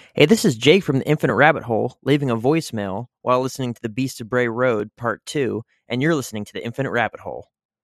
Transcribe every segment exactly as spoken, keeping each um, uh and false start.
Hey, this is Jake from the Infinite Rabbit Hole, leaving a voicemail while listening to the Beast of Bray Road Part two, and you're listening to the Infinite Rabbit Hole.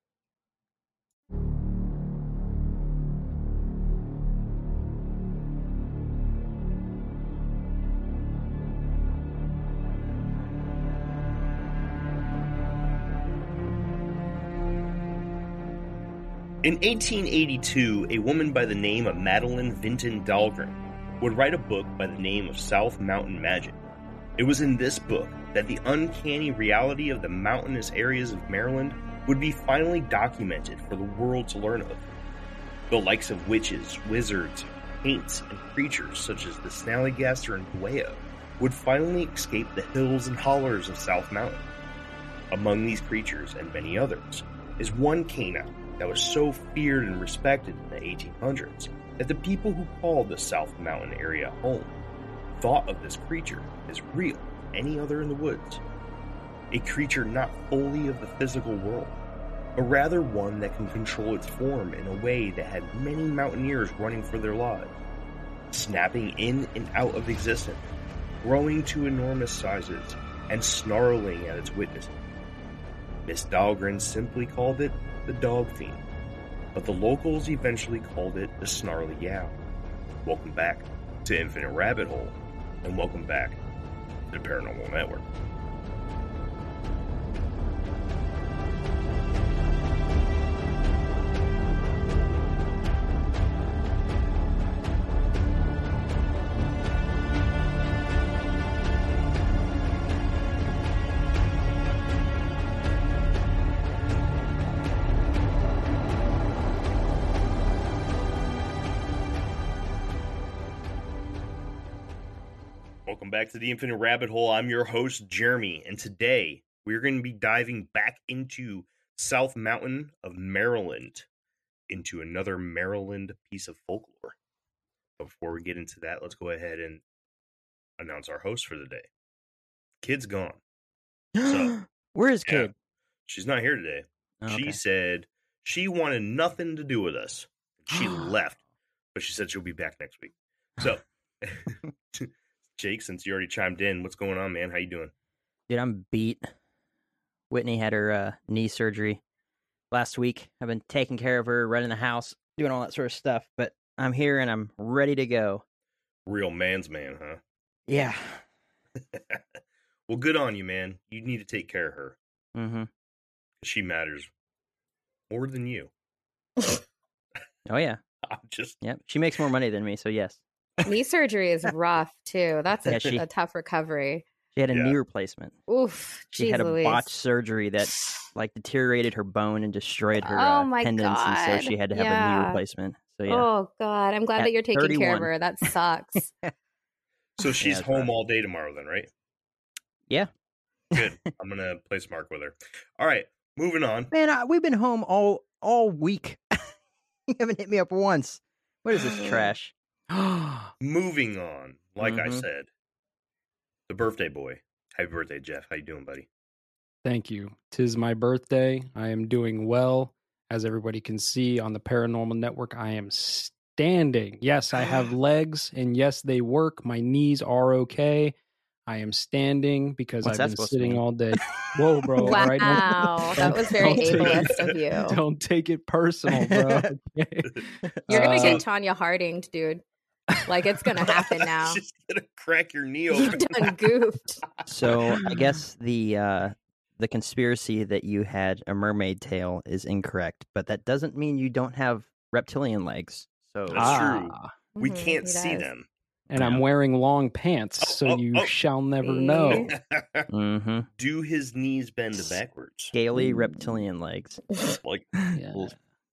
In eighteen eighty-two, a woman by the name of Madeline Vinton Dahlgren would write a book by the name of South Mountain Magic. It was in this book that the uncanny reality of the mountainous areas of Maryland would be finally documented for the world to learn of. The likes of witches, wizards, paints, and creatures such as the Snallygaster and Buea would finally escape the hills and hollers of South Mountain. Among these creatures, and many others, is one canine that was so feared and respected in the eighteen hundreds that the people who called the South Mountain area home thought of this creature as real as any other in the woods. A creature not wholly of the physical world, but rather one that can control its form in a way that had many mountaineers running for their lives, snapping in and out of existence, growing to enormous sizes, and snarling at its witnesses. Miss Dahlgren simply called it the Dog Fiend, but the locals eventually called it the Snarly Yow. Welcome back to Infinite Rabbit Hole, and welcome back to the Paranormal Network. Welcome back to the Infinite Rabbit Hole. I'm your host, Jeremy, and today we're going to be diving back into South Mountain of Maryland, into another Maryland piece of folklore. But before we get into that, let's go ahead and announce our host for the day. Kid's gone. So, Where is Kid? Yeah, she's not here today. Oh, She okay. said she wanted nothing to do with us. She left, but she said she'll be back next week. So, Jake, since you already chimed in, what's going on, man? How you doing? Dude, I'm beat. Whitney had her uh, knee surgery last week. I've been taking care of her, running the house, doing all that sort of stuff, but I'm here and I'm ready to go. Real man's man, huh? Yeah. Well, good on you, man. You need to take care of her. Mm-hmm. She matters more than you. Oh, yeah. I'm just... Yep. She makes more money than me, so yes. Knee surgery is rough, too. That's a, Yeah, she- a tough recovery. She had a Yeah. knee replacement. Oof. She Jeez had a Louise. botched surgery that like deteriorated her bone and destroyed her Oh uh, my tendons, and so God. she had to have a Yeah. knee replacement. So yeah, Oh, God. I'm glad At that you're taking care of thirty-one. her. That sucks. So she's it's home rough. all day tomorrow then, right? yeah. Good. I'm going to play smart with her. All right, moving on. Man, I, we've been home all all week. You haven't hit me up once. What is this trash? Moving on. Like I Mhm. said, the birthday boy. Happy birthday, Jeff. How you doing, buddy? Thank you. Tis my birthday. I am doing well. As everybody can see on the Paranormal Network, I am standing. Yes, I have legs, and yes, they work. My knees are okay. I am standing because What's I've that been supposed to sitting mean? all day. Whoa, bro. Wow. All right, don't- That was very don't take it- ableist of you. Don't take it personal, bro. Okay. You're going to Uh, get Tanya Harding, dude. Like, it's going to happen now. She's going to crack your knee You open. done goofed. So I guess the uh, the conspiracy that you had a mermaid tail is incorrect, but that doesn't mean you don't have reptilian legs. So That's true. ah, We Mhm, can't he see does. them. and Yeah. I'm wearing long pants, Oh, so oh, you oh. shall never See? know. hmm Do his knees bend backwards? scaly Ooh. reptilian legs. Like, Yeah.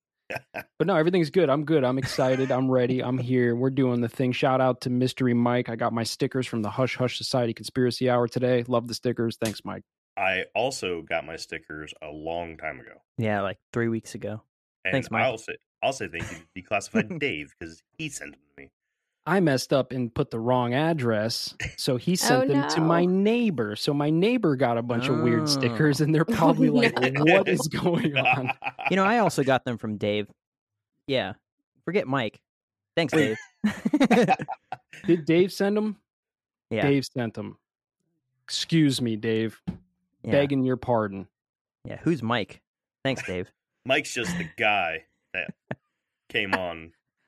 But no, everything's good. I'm good. I'm excited. I'm ready. I'm here. We're doing the thing. Shout out to Mystery Mike. I got my stickers from the Hush Hush Society Conspiracy Hour today. Love the stickers. Thanks, Mike. I also got my stickers a long time ago. Yeah, like three weeks ago. And Thanks, Mike. I'll say, I'll say thank you to Declassified Dave because he sent them to me. I messed up and put the wrong address, so he sent Oh, them to my no. neighbor. So my neighbor got a bunch of weird Oh. stickers, and they're probably Oh, like, no. "What is going on?" You know, I also got them from Dave. Yeah. Forget Mike. Thanks, Dave. Did Dave send them? Yeah. Dave sent them. Excuse me, Dave. Yeah. Begging your pardon. Yeah. Who's Mike? Thanks, Dave. Mike's just the guy that came on.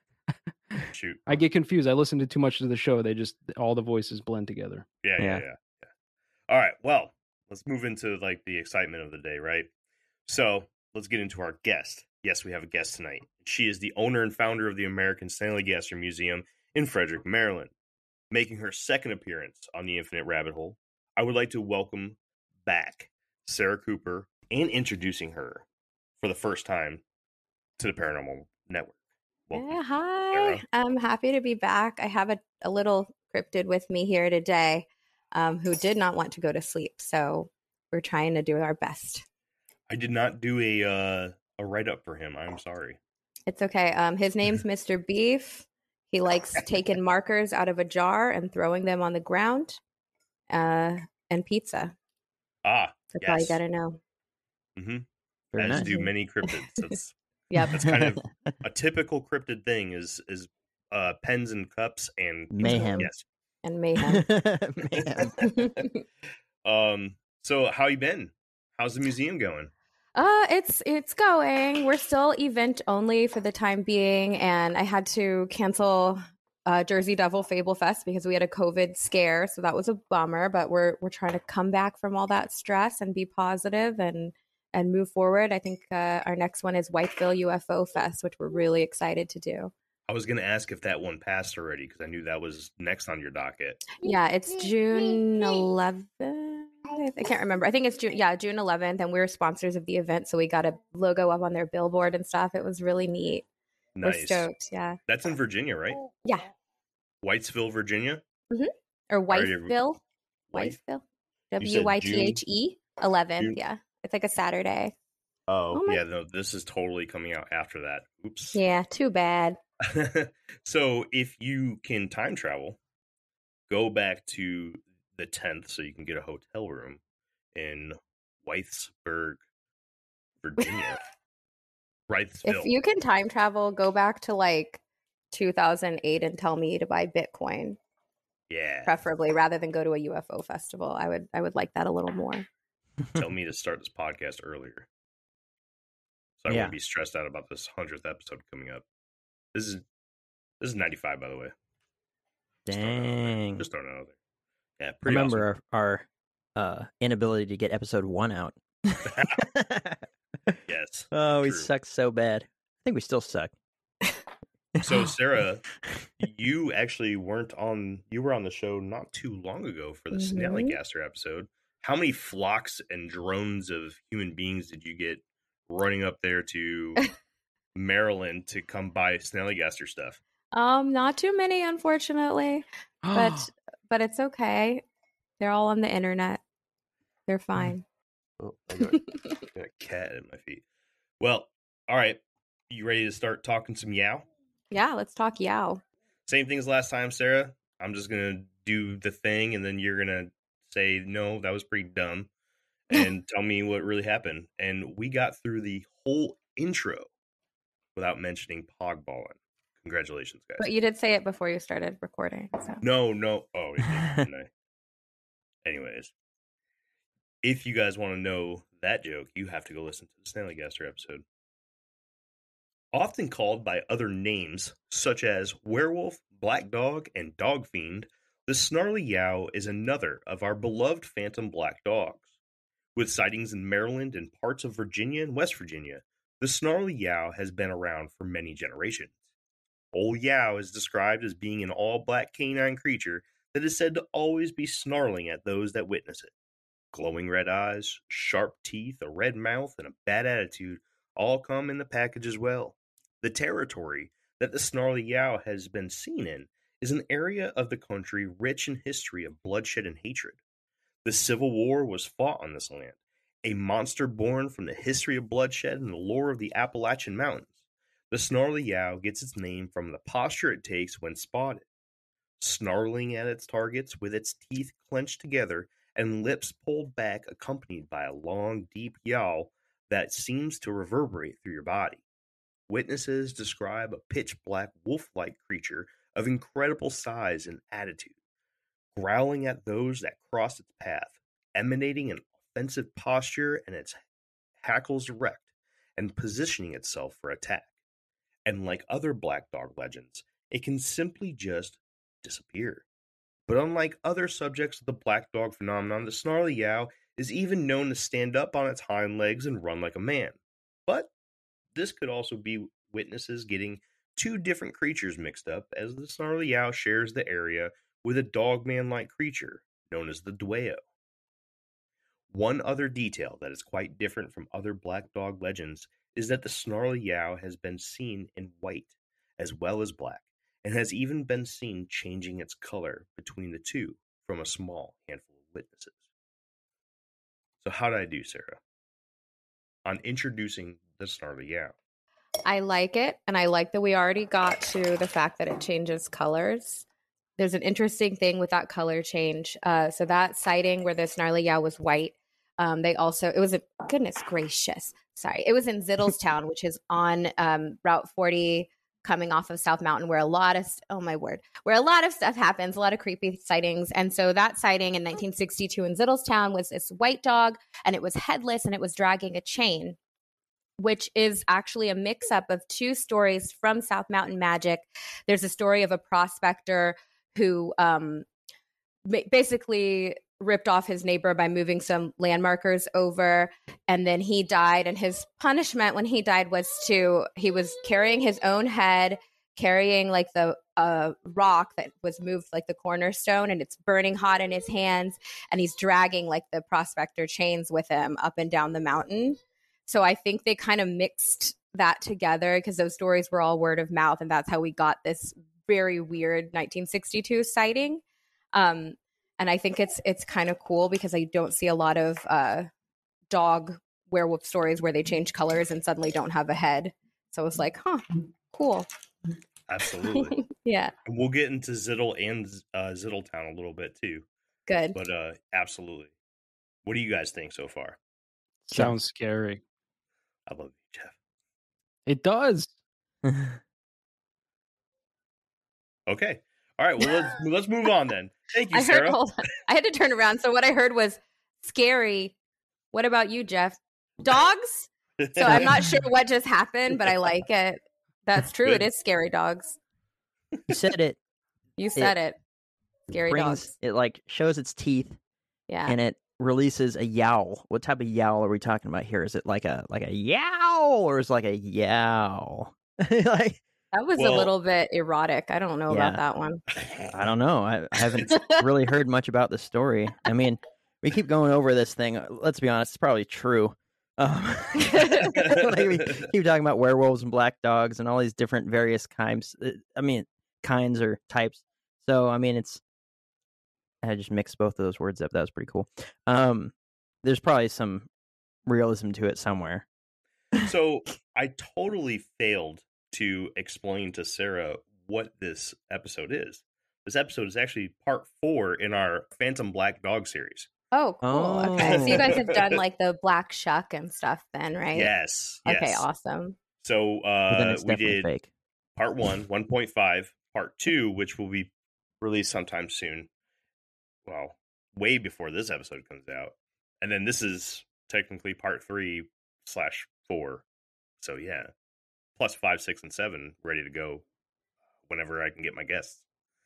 Shoot. I get confused. I listen to too much of the show. They just, all the voices blend together. Yeah, yeah, Yeah. yeah, yeah. All right. Well, let's move into like the excitement of the day, right? So let's get into our guest. Yes, we have a guest tonight. She is the owner and founder of the American Stanley Gaster Museum in Frederick, Maryland. Making her second appearance on the Infinite Rabbit Hole, I would like to welcome back Sarah Cooper and introducing her for the first time to the Paranormal Network. Welcome, Yeah, hi. Sarah. I'm happy to be back. I have a, a little cryptid with me here today um, who did not want to go to sleep. So we're trying to do our best. I did not do a uh, a write up for him. I'm sorry. It's okay. Um, his name's Mister Beef. He likes taking markers out of a jar and throwing them on the ground uh, and pizza. Ah, That's all you yes. got to know. Mm-hmm. Very As nice. do many cryptids. That's Yep. that's kind of a typical cryptid thing. Is is uh, pens and cups and pizza. Mayhem. Yes. And mayhem. Man. Um. So how you been? How's the museum going? Uh, it's it's going. We're still event only for the time being, and I had to cancel uh, Jersey Devil Fable Fest because we had a COVID scare, so that was a bummer. But we're we're trying to come back from all that stress and be positive and and move forward. I think uh, our next one is Whiteville U F O Fest, which we're really excited to do. I was going to ask if that one passed already because I knew that was next on your docket. Yeah, it's June eleventh. I can't remember. I think it's June. Yeah, June eleventh, and we're sponsors of the event, so we got a logo up on their billboard and stuff. It was really neat. Nice. We're stoked. Yeah. That's in Virginia, right? Yeah. Whitesville, Virginia. Or Already- Whiteville. White- Whiteville. You W said Y T H E. eleventh. June? Yeah. It's like a Saturday. Oh, Oh my- yeah. No, this is totally coming out after that. Oops. Yeah. Too bad. So if you can time travel, go back to the tenth so you can get a hotel room in Whitesburg, Virginia. Wrightsville. If you can time travel, go back to like two thousand eight and tell me to buy Bitcoin, Yeah. preferably rather than go to a U F O festival. I would I would like that a little more. Tell me to start this podcast earlier. So I Yeah. won't be stressed out about this hundredth episode coming up. This is this is ninety-five, by the way. Just throwing it out there. Dang. Just throwing it out there. Yeah, pretty Remember our, our uh, inability to get episode one out. awesome. Yes. Oh, we True. suck so bad. I think we still suck. So Sarah, you actually weren't on you were on the show not too long ago for the Mhm. Snallygaster episode. How many flocks and drones of human beings did you get running up there to Maryland to come buy Snallygaster stuff? Um, not too many, unfortunately, but but it's okay. They're all on the internet. They're fine. Oh, I got, got a cat at my feet. Well, all right. You ready to start talking some Yow? Yeah, let's talk Yow. Same thing as last time, Sarah. I'm just gonna do the thing, and then you're gonna say, "No, that was pretty dumb," and tell me what really happened. And we got through the whole intro without mentioning Pogballin. Congratulations, guys. But you did say it before you started recording. So No, no. Oh, I did, didn't I? Anyways, if you guys want to know that joke, you have to go listen to the Snallygaster episode. Often called by other names, such as werewolf, black dog, and dog fiend, the Snarly Yow is another of our beloved phantom black dogs. With sightings in Maryland and parts of Virginia and West Virginia, the Snarly Yow has been around for many generations. Old Yow is described as being an all-black canine creature that is said to always be snarling at those that witness it. Glowing red eyes, sharp teeth, a red mouth, and a bad attitude all come in the package as well. The territory that the Snarly Yow has been seen in is an area of the country rich in history of bloodshed and hatred. The Civil War was fought on this land, a monster born from the history of bloodshed and the lore of the Appalachian Mountains. The Snarly Yow gets its name from the posture it takes when spotted, snarling at its targets with its teeth clenched together and lips pulled back, accompanied by a long, deep yowl that seems to reverberate through your body. Witnesses describe a pitch-black wolf-like creature of incredible size and attitude. growling at those that crossed its path, emanating an offensive posture and its hackles erect, and positioning itself for attack. And like other black dog legends, it can simply just disappear. But unlike other subjects of the black dog phenomenon, the Snarly Yow is even known to stand up on its hind legs and run like a man. But this could also be witnesses getting two different creatures mixed up, as the Snarly Yow shares the area with a dogman-like creature known as the Dwayyo. One other detail that is quite different from other black dog legends is that the Snarly Yow has been seen in white as well as black, and has even been seen changing its color between the two from a small handful of witnesses. So how did I do, Sarah, on introducing the Snarly Yow? I like it, and I like that we already got to the fact that it changes colors. There's an interesting thing with that color change. Uh, so that sighting where the Snarly Yow was white, um, they also, it was a, goodness gracious, sorry. It was in Zittlestown, which is on um, Route forty coming off of South Mountain, where a lot of, oh my word, where a lot of stuff happens, a lot of creepy sightings. And so that sighting in nineteen sixty-two in Zittlestown was this white dog, and it was headless, and it was dragging a chain, which is actually a mix-up of two stories from South Mountain Magic. There's a story of a prospector who um, basically ripped off his neighbor by moving some landmarkers over, and then he died. And his punishment when he died was to, he was carrying his own head, carrying like the uh, rock that was moved, like the cornerstone, and it's burning hot in his hands, and he's dragging like the prospector chains with him up and down the mountain. So I think they kind of mixed that together because those stories were all word of mouth, and that's how we got this very weird nineteen sixty-two sighting. Um, and I think it's it's kind of cool because I don't see a lot of uh, dog werewolf stories where they change colors and suddenly don't have a head. So it's like, huh, cool. Absolutely. Yeah. And we'll get into Zittle and uh, Zittletown a little bit too. Good. But uh, absolutely. What do you guys think so far? Sounds scary. I love you, Jeff. It does. Okay. All right. Well, let's let's move on then. Thank you, I Sarah. heard, hold on. I had to turn around. So what I heard was scary. What about you, Jeff? Dogs? So I'm not sure what just happened, but I like it. That's true. Good. It is scary dogs. You said it. You said it. it. Scary brings, dogs. It like shows its teeth, Yeah. and it releases a yowl. What type of yowl are we talking about here? Is it like a like a yowl, or is it like a yowl? Like, that was well, a little bit erotic. I don't know yeah. about that one. I don't know. I, I haven't really heard much about the story. I mean, we keep going over this thing. Let's be honest, it's probably true. Um, like we keep talking about werewolves and black dogs and all these different various kinds. I mean, kinds or types. So, I mean, it's. I just mixed both of those words up. That was pretty cool. Um, there's probably some realism to it somewhere. So I totally failed to explain to Sarah what this episode is. This episode is actually part four in our Phantom Black Dog series. Oh, cool. Oh. Okay. So you guys have done like the black shuck and stuff then, right? Yes. Okay, yes. awesome. So But then uh, it's we definitely did fake. part one, one point five, part two, which will be released sometime soon. Well, way before this episode comes out. And then this is technically part three slash four. So yeah, plus five, six, and seven ready to go whenever I can get my guests.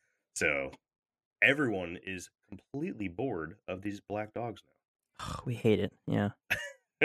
So everyone is completely bored of these black dogs Oh, we hate it. Yeah. now.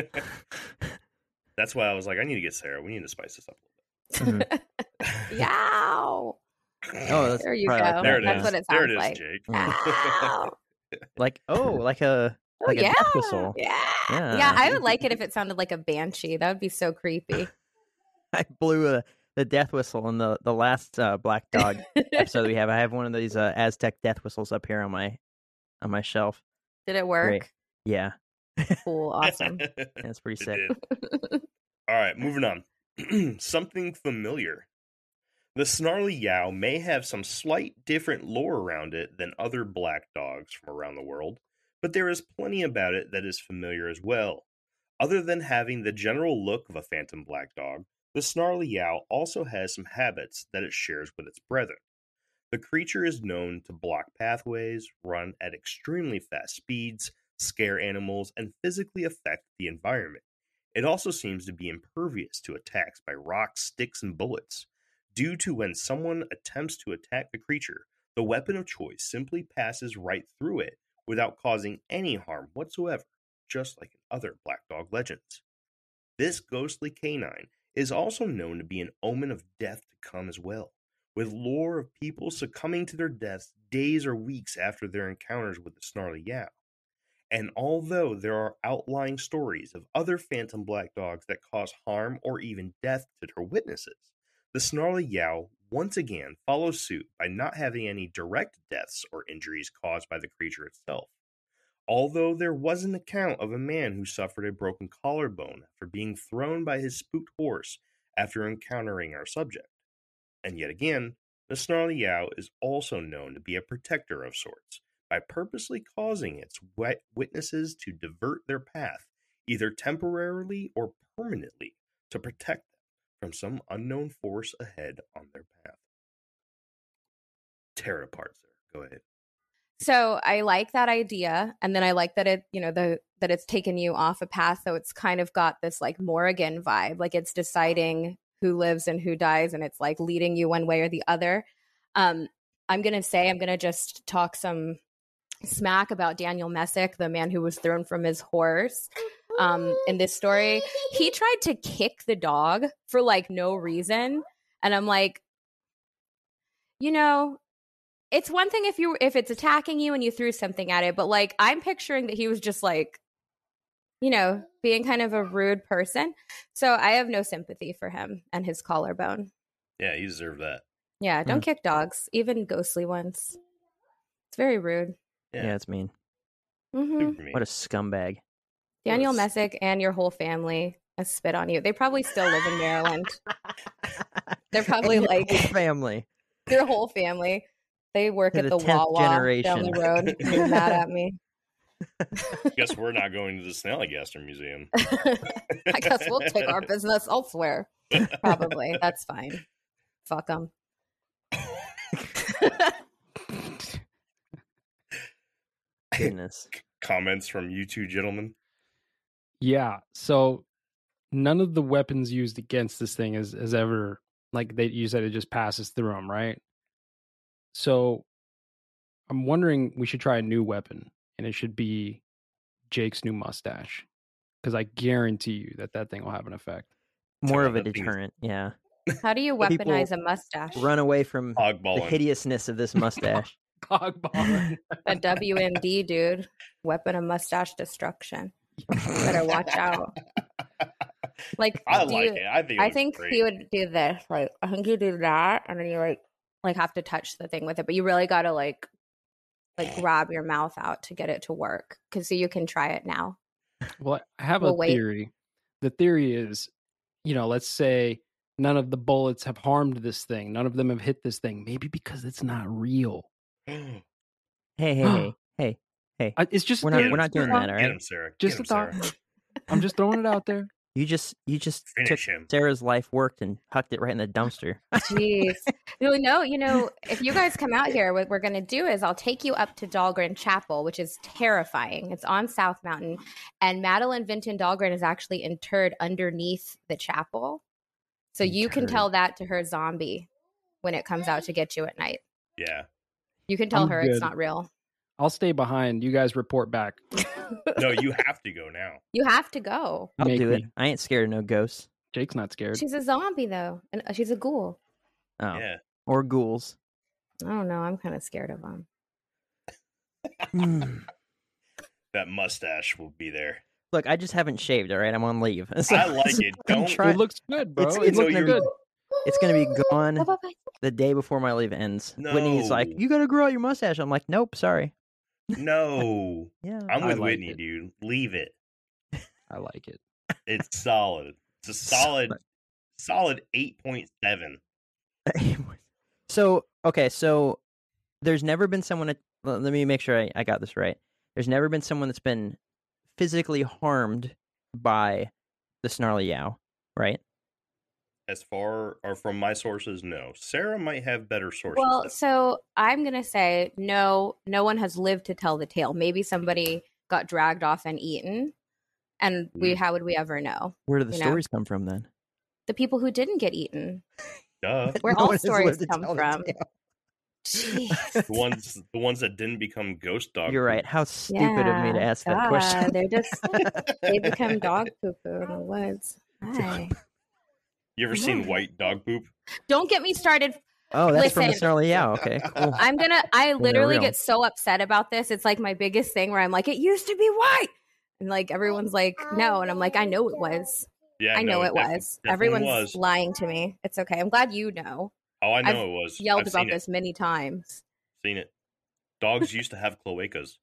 That's why I was like, I need to get Sarah. We need to spice this up a little bit. Mhm. Yow. Oh, that's There you probably go. like There that, it That's is. what it there sounds it is, like. Jake. Yow. Like, oh, like a Oh, like a yeah. death whistle. Yeah. Yeah. Yeah, I would like it if it sounded like a banshee. That would be so creepy. I blew a, the death whistle in the the last uh, black dog episode we have. I have one of these uh, Aztec death whistles up here on my on my shelf. Did it work? Great. Yeah, Cool. Awesome. that's pretty It sick. did. All right, moving on. Something familiar. The Snarly Yow may have some slight different lore around it than other black dogs from around the world, but there is plenty about it that is familiar as well. Other than having the general look of a phantom black dog, the Snarly Yow also has some habits that it shares with its brethren. The creature is known to block pathways, run at extremely fast speeds, scare animals, and physically affect the environment. It also seems to be impervious to attacks by rocks, sticks, and bullets. Due to when someone attempts to attack the creature, the weapon of choice simply passes right through it without causing any harm whatsoever, just like in other Black Dog legends. This ghostly canine is also known to be an omen of death to come as well, with lore of people succumbing to their deaths days or weeks after their encounters with the Snarly Yow. And although there are outlying stories of other phantom black dogs that cause harm or even death to their witnesses, the Snarly Yow once again follows suit by not having any direct deaths or injuries caused by the creature itself. Although there was an account of a man who suffered a broken collarbone after being thrown by his spooked horse after encountering our subject. And yet again, the Snarly Yow is also known to be a protector of sorts, by purposely causing its wet witnesses to divert their path, either temporarily or permanently, to protect them from some unknown force ahead on their path. Tear it apart, sir. Go ahead. So I like that idea, and then I like that it, you know, the that it's taken you off a path, so it's kind of got this like Morrigan vibe, like it's deciding who lives and who dies, and it's like leading you one way or the other. Um, I'm gonna say I'm gonna just talk some smack about Daniel Messick, the man who was thrown from his horse. Um, in this story, he tried to kick the dog for like no reason, and I'm like, you know. It's one thing if you if it's attacking you and you threw something at it, but like I'm picturing that he was just like, you know, being kind of a rude person. So I have no sympathy for him and his collarbone. Yeah, he deserved that. Yeah, don't Hmm. kick dogs, even ghostly ones. It's very rude. Yeah, Yeah, it's mean. hmm super mean. What a scumbag. Daniel Yes. Messick and your whole family has spit on you. They probably still live in Maryland. They're probably And your like whole family. their whole family. They work To at the the tenth Wawa down generation. the road. They're mad at me. Guess we're not going to the Snallygaster Museum. I guess we'll take our business elsewhere. Probably. That's fine. Fuck them. Goodness. Comments from you two gentlemen? Yeah. So none of the weapons used against this thing is, is ever, like they you said, it just passes through them, right? So I'm wondering we should try a new weapon, and it should be Jake's new mustache, because I guarantee you that that thing will have an effect. More on, of a that thing is- deterrent, yeah. How do you People weaponize a mustache? Run away from the Hogballing. hideousness of this mustache. Cogballing. A W M D, dude. Weapon of mustache destruction. Better watch out. Like, I do like you- it. I think. It I looks think great. he would do this. Like, I think you do that, and then you like, like have to touch the thing with it. But you really got to like, like grab your mouth out to get it to work. Because so you can try it now. Well, I have We'll a wait. theory. The theory is, you know, let's say none of the bullets have harmed this thing. None of them have hit this thing. Maybe because it's not real. Hey, hey, hey, hey. I, it's just We're a not theory. we're not It's just doing a that, thought. all Get right? him, Sarah. Just Get a him, thought. Sarah. I'm just throwing it out there. You just you just took Finish him. Sarah's life worked and hucked it right in the dumpster. Jeez. You know, you know, if you guys come out here, what we're going to do is I'll take you up to Dahlgren Chapel, which is terrifying. It's on South Mountain. And Madeline Vinton Dahlgren is actually interred underneath the chapel. So you can Interred. tell that to her zombie when it comes out to get you at night. Yeah. You can tell I'm her good. it's not real. I'll stay behind. You guys report back. No, you have to go now. You have to go. I'll Make do it. me. I ain't scared of no ghosts. Jake's not scared. She's a zombie, though. And uh, she's a ghoul. Oh. Yeah. Or ghouls. I don't know. I'm kind of scared of them. Hmm. That mustache will be there. Look, I just haven't shaved, all right? I'm on leave. So- I like it. I'm Don't- trying- It looks good, bro. It's- It it's looks gonna good. It's going to be gone Bye-bye. the day before my leave ends. Whitney's like, No. you got to grow out your mustache. I'm like, nope, sorry. No. Yeah. I'm I with like Whitney, it. dude. Leave it. I like it. It's solid. It's a solid, solid eight point seven. So, okay, so there's never been someone, at, well, let me make sure I, I got this right. There's never been someone that's been physically harmed by the Snarly Yow, right? As far or from my sources, no. Sarah might have better sources. Well, though. so I'm going to say no, no one has lived to tell the tale. Maybe somebody got dragged off and eaten. And we, Mm. how would we ever know? Where do the You know? stories come from then? The people who didn't get eaten. Duh. Where No all one has stories lived to come tell the from. tale. Jeez. The ones, the ones that didn't become ghost dog. You're right. poop. How stupid of me to Yeah, ask that God, question. They're just, they become dog poo poo in the woods. Hi. You ever seen Yeah. white dog poop? Don't get me started. Oh, that's from the Listen. Snarly Yow. Okay, cool. I'm gonna, I they're literally real. get so upset about this. It's like my biggest thing where I'm like, it used to be white. And like everyone's like, no. And I'm like, I know it was. Yeah, I no, know it def- was. definitely Everyone's was. lying to me. It's okay. I'm glad you know. Oh, I know I've it was. Yelled I've about seen this many times. it. Seen it. Dogs used to have cloacas.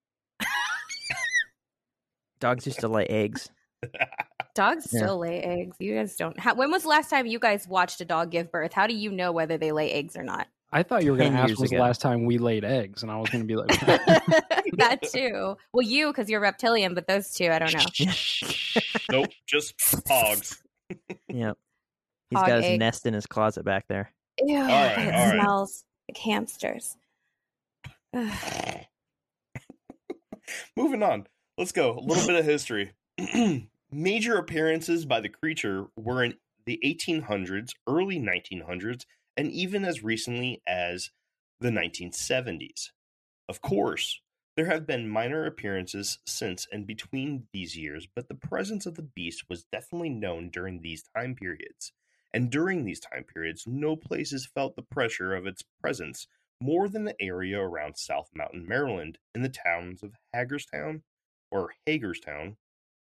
Dogs used to lay eggs. Dogs Yeah. still lay eggs. You guys don't. How, when was the last time you guys watched a dog give birth? How do you know whether they lay eggs or not? I thought you were going ten to ask years when's the ago. last time we laid eggs, and I was going to be like, That too. Well, you because you're reptilian, but those two, I don't know. Nope, just hogs. Yep. He's Hog got his egg. nest in his closet back there. Ew, right, it all right. smells like hamsters. Ugh. Moving on. Let's go. A little bit of history. Major appearances by the creature were in the eighteen hundreds, early nineteen hundreds, and even as recently as the nineteen seventies. Of course, there have been minor appearances since and between these years, but the presence of the beast was definitely known during these time periods. And during these time periods, no places felt the pressure of its presence more than the area around South Mountain, Maryland, in the towns of Hagerstown or Hagerstown.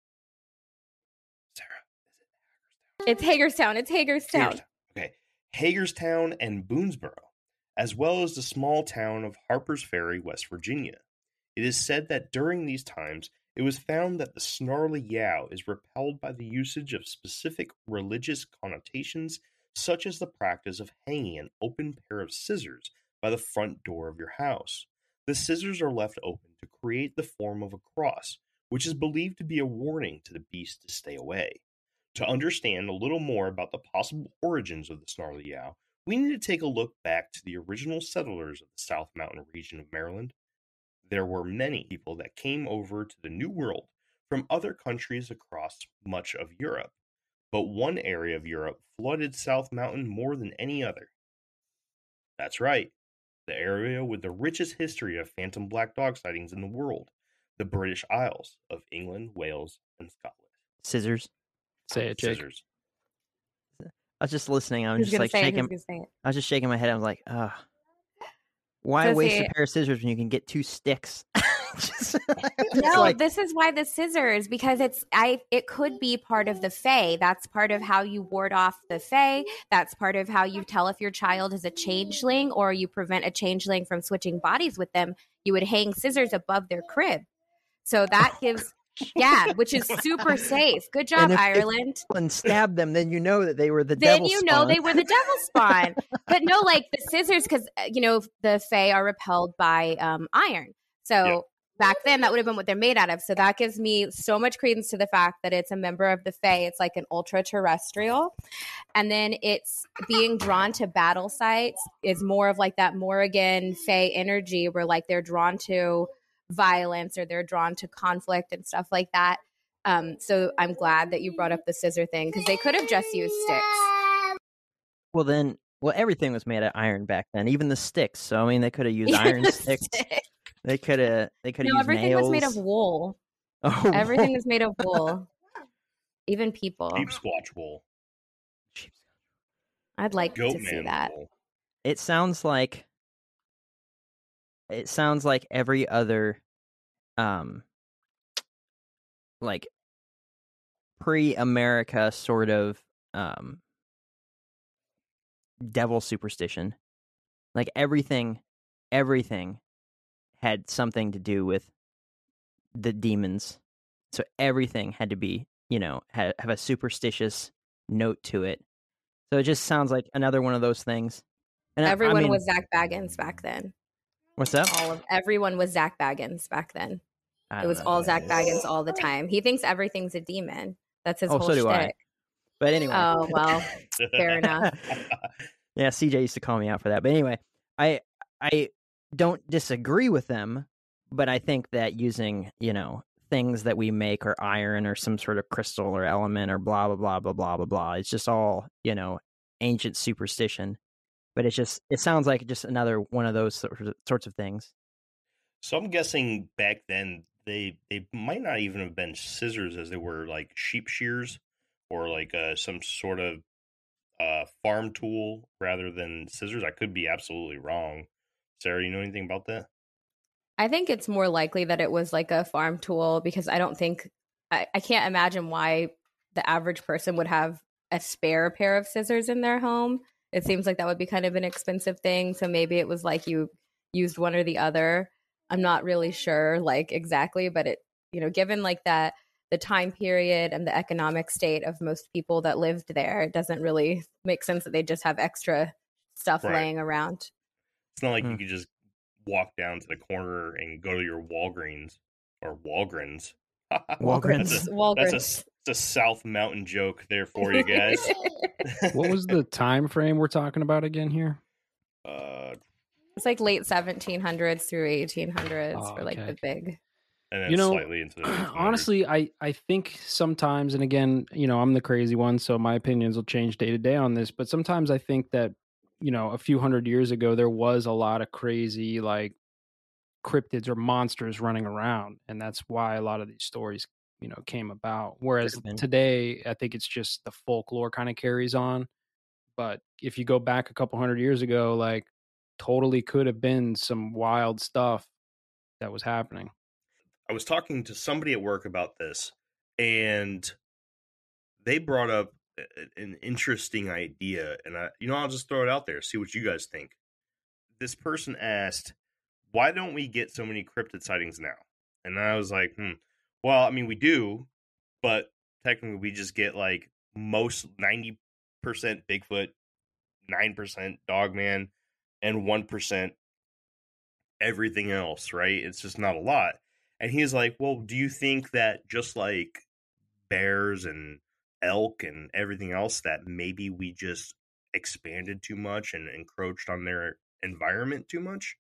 Sarah, It's Hagerstown. It's Hagerstown. Hagerstown. Okay. Hagerstown and Boonesboro, as well as the small town of Harper's Ferry, West Virginia. It is said that during these times, it was found that the Snarly Yow is repelled by the usage of specific religious connotations, such as the practice of hanging an open pair of scissors by the front door of your house. The scissors are left open to create the form of a cross, which is believed to be a warning to the beast to stay away. To understand a little more about the possible origins of the Snarly Yow, we need to take a look back to the original settlers of the South Mountain region of Maryland. There were many people that came over to the New World from other countries across much of Europe, but one area of Europe flooded South Mountain more than any other. That's right, the area with the richest history of phantom black dog sightings in the world, the British Isles of England, Wales, and Scotland. Scissors. say it, Jake. Scissors. I was just listening. I was Who's just gonna like say it? shaking. Who's gonna say it? I was just shaking my head. I was like, ah. Why So waste see- a pair of scissors when you can get two sticks? Just- it's No, like- this is why the scissors, because it's I it could be part of the fae. That's part of how you ward off the fae. That's part of how you tell if your child is a changeling or you prevent a changeling from switching bodies with them. You would hang scissors above their crib. So that gives yeah, which is super safe. Good job, And if- if- Ireland. and stab them, then you know that they were the Then devil you know spawn. they were the devil spawn. But no, like the scissors, because you know the fae are repelled by um, iron. So Yeah. back then, that would have been what they're made out of. So that gives me so much credence to the fact that it's a member of the fae. It's like an ultra terrestrial, and then it's being drawn to battle sites is more of like that Morrigan fae energy, where like they're drawn to violence or they're drawn to conflict and stuff like that. Um, so I'm glad that you brought up the scissor thing because they could have just used sticks. Well, then, well, everything was made of iron back then, even the sticks. So I mean, they could have used iron sticks. They could have. They could have No, used everything nails. was made of wool. Oh, Everything was made of wool. Even people. Sheep squatch wool. I'd like Goat to see man that. wool. It sounds like. It sounds like every other, um, like pre-America sort of um devil superstition. Like everything, everything had something to do with the demons. So everything had to be, you know, ha- have a superstitious note to it. So it just sounds like another one of those things. And I- I Everyone mean- was Zach Baggins back then. What's that? All of everyone was Zach Baggins back then. I It don't was know all who that Zach is. Baggins all the time. He thinks everything's a demon. That's his Oh, whole so do I. shtick. But anyway. Oh, well, fair enough. Yeah, C J used to call me out for that. But anyway, I I don't disagree with them, but I think that using, you know, things that we make or iron or some sort of crystal or element or blah, blah, blah, blah, blah, blah, blah. It's just all, you know, ancient superstition. But it's just, it sounds like just another one of those sorts of things. So I'm guessing back then they they might not even have been scissors as they were like sheep shears or like uh, some sort of uh, farm tool rather than scissors. I could be absolutely wrong. Sarah, you know anything about that? I think it's more likely that it was like a farm tool because I don't think, I, I can't imagine why the average person would have a spare pair of scissors in their home. It seems like that would be kind of an expensive thing. So maybe it was like you used one or the other. I'm not really sure like exactly, but it, you know, given like that, the time period and the economic state of most people that lived there, it doesn't really make sense that they just have extra stuff Right. laying around. It's not like Hmm. you could just walk down to the corner and go to your Walgreens or Walgreens. Walgreens. That's a, Walgreens. that's a, that's a South Mountain joke there for you guys. What was the time frame we're talking about again here? Uh, It's like late seventeen hundreds through eighteen hundreds Oh, for like okay. the big. and then You know, slightly into the nineteen hundreds. honestly, I, I think sometimes, and again, you know, I'm the crazy one, so my opinions will change day to day on this, but sometimes I think that, you know, a few hundred years ago, there was a lot of crazy, like, cryptids or monsters running around. And that's why a lot of these stories, you know, came about. Whereas Could've been. today, I think it's just the folklore kind of carries on. But if you go back a couple hundred years ago, like, totally could have been some wild stuff that was happening. I was talking to somebody at work about this, and they brought up a- an interesting idea, and I, you know, I'll just throw it out there, see what you guys think. This person asked, "Why don't we get so many cryptid sightings now?" And I was like, "Hmm. Well, I mean, we do, but technically, we just get like most ninety percent Bigfoot, nine percent Dogman, and one percent everything else, right? It's just not a lot." And he's like, "Well, do you think that just like bears and elk and everything else, that maybe we just expanded too much and encroached on their environment too much?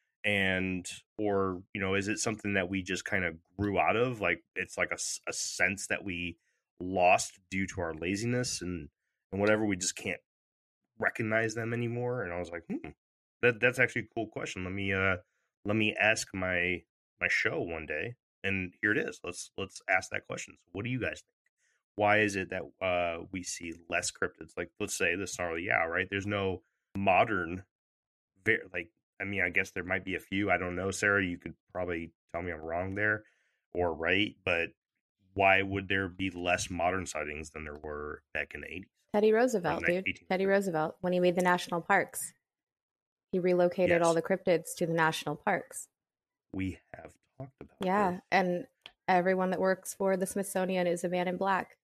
And, or, you know, is it something that we just kind of grew out of? Like, it's like a, s- a sense that we lost due to our laziness and, and whatever, we just can't recognize them anymore?" And I was like, hmm, that that's actually a cool question. Let me, uh, let me ask my, my show one day. And here it is. Let's, let's ask that question. So what do you guys think? Why is it that uh, we see less cryptids? Like, let's say the Snarly Yow, right? There's no modern, ver- like, I mean, I guess there might be a few. I don't know, Sarah. You could probably tell me I'm wrong there or right, but why would there be less modern sightings than there were back in the eighties? Teddy Roosevelt, Or the dude. eighteen- Teddy Roosevelt, when he made the national parks, he relocated all Yes. the cryptids to the national parks. We have talked about Yeah, this. and everyone that works for the Smithsonian is a man in black.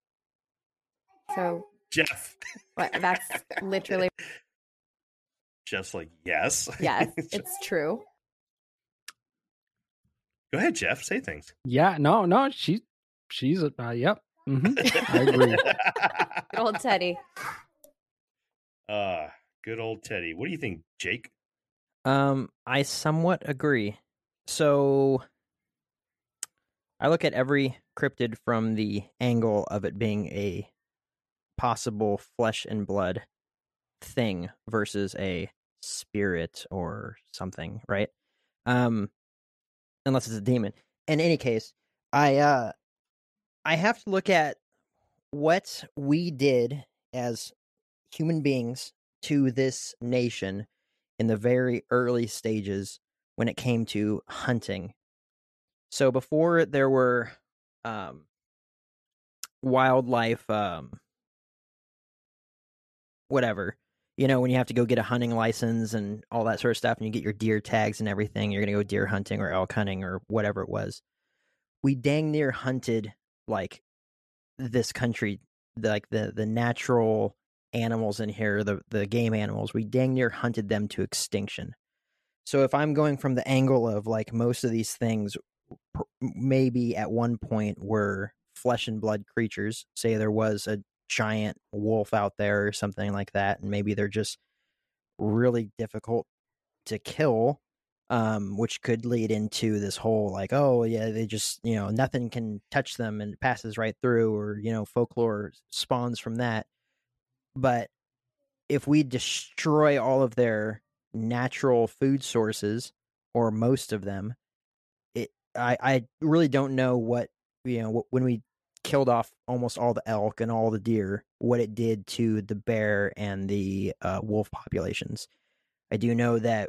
So Jeff. what- that's literally, Jeff's like, yes. yes, it's true. Go ahead, Jeff. Say things. Yeah, no, no, she, she's a, uh, yep. hmm I agree. Good old Teddy. uh, good old Teddy. What do you think, Jake? Um, I somewhat agree. So I look at every cryptid from the angle of it being a possible flesh and blood thing versus a spirit or something, right? Um, unless it's a demon. In any case, I uh, I have to look at what we did as human beings to this nation in the very early stages when it came to hunting. So before there were um, wildlife, um, whatever, you know, when you have to go get a hunting license and all that sort of stuff, and you get your deer tags and everything, you're going to go deer hunting or elk hunting or whatever it was. We dang near hunted like this country, like the the natural animals in here, the the game animals. We dang near hunted them to extinction. So if I'm going from the angle of like most of these things maybe at one point were flesh and blood creatures, say there was a giant wolf out there or something like that, and maybe they're just really difficult to kill, um, which could lead into this whole like, oh yeah, they just, you know, nothing can touch them and it passes right through, or, you know, folklore spawns from that. But if we destroy all of their natural food sources, or most of them, it I, I really don't know what, you know, when we killed off almost all the elk and all the deer, what it did to the bear and the uh, wolf populations. I do know that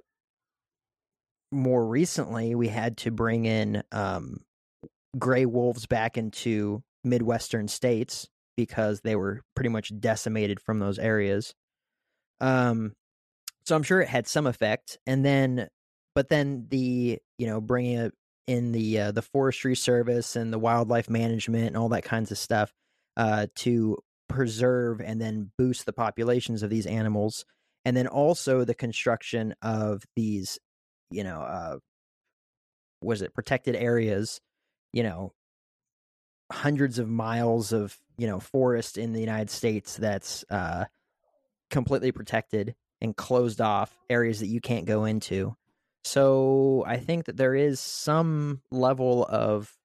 more recently we had to bring in um, gray wolves back into Midwestern states because they were pretty much decimated from those areas. Um, so I'm sure it had some effect. And then, but then the, you know, bringing it in the uh, the Forestry Service and the wildlife management and all that kinds of stuff uh, to preserve and then boost the populations of these animals, and then also the construction of these, you know, uh, was it protected areas, you know, hundreds of miles of, you know, forest in the United States that's uh, completely protected and closed off, areas that you can't go into. So I think that there is some level of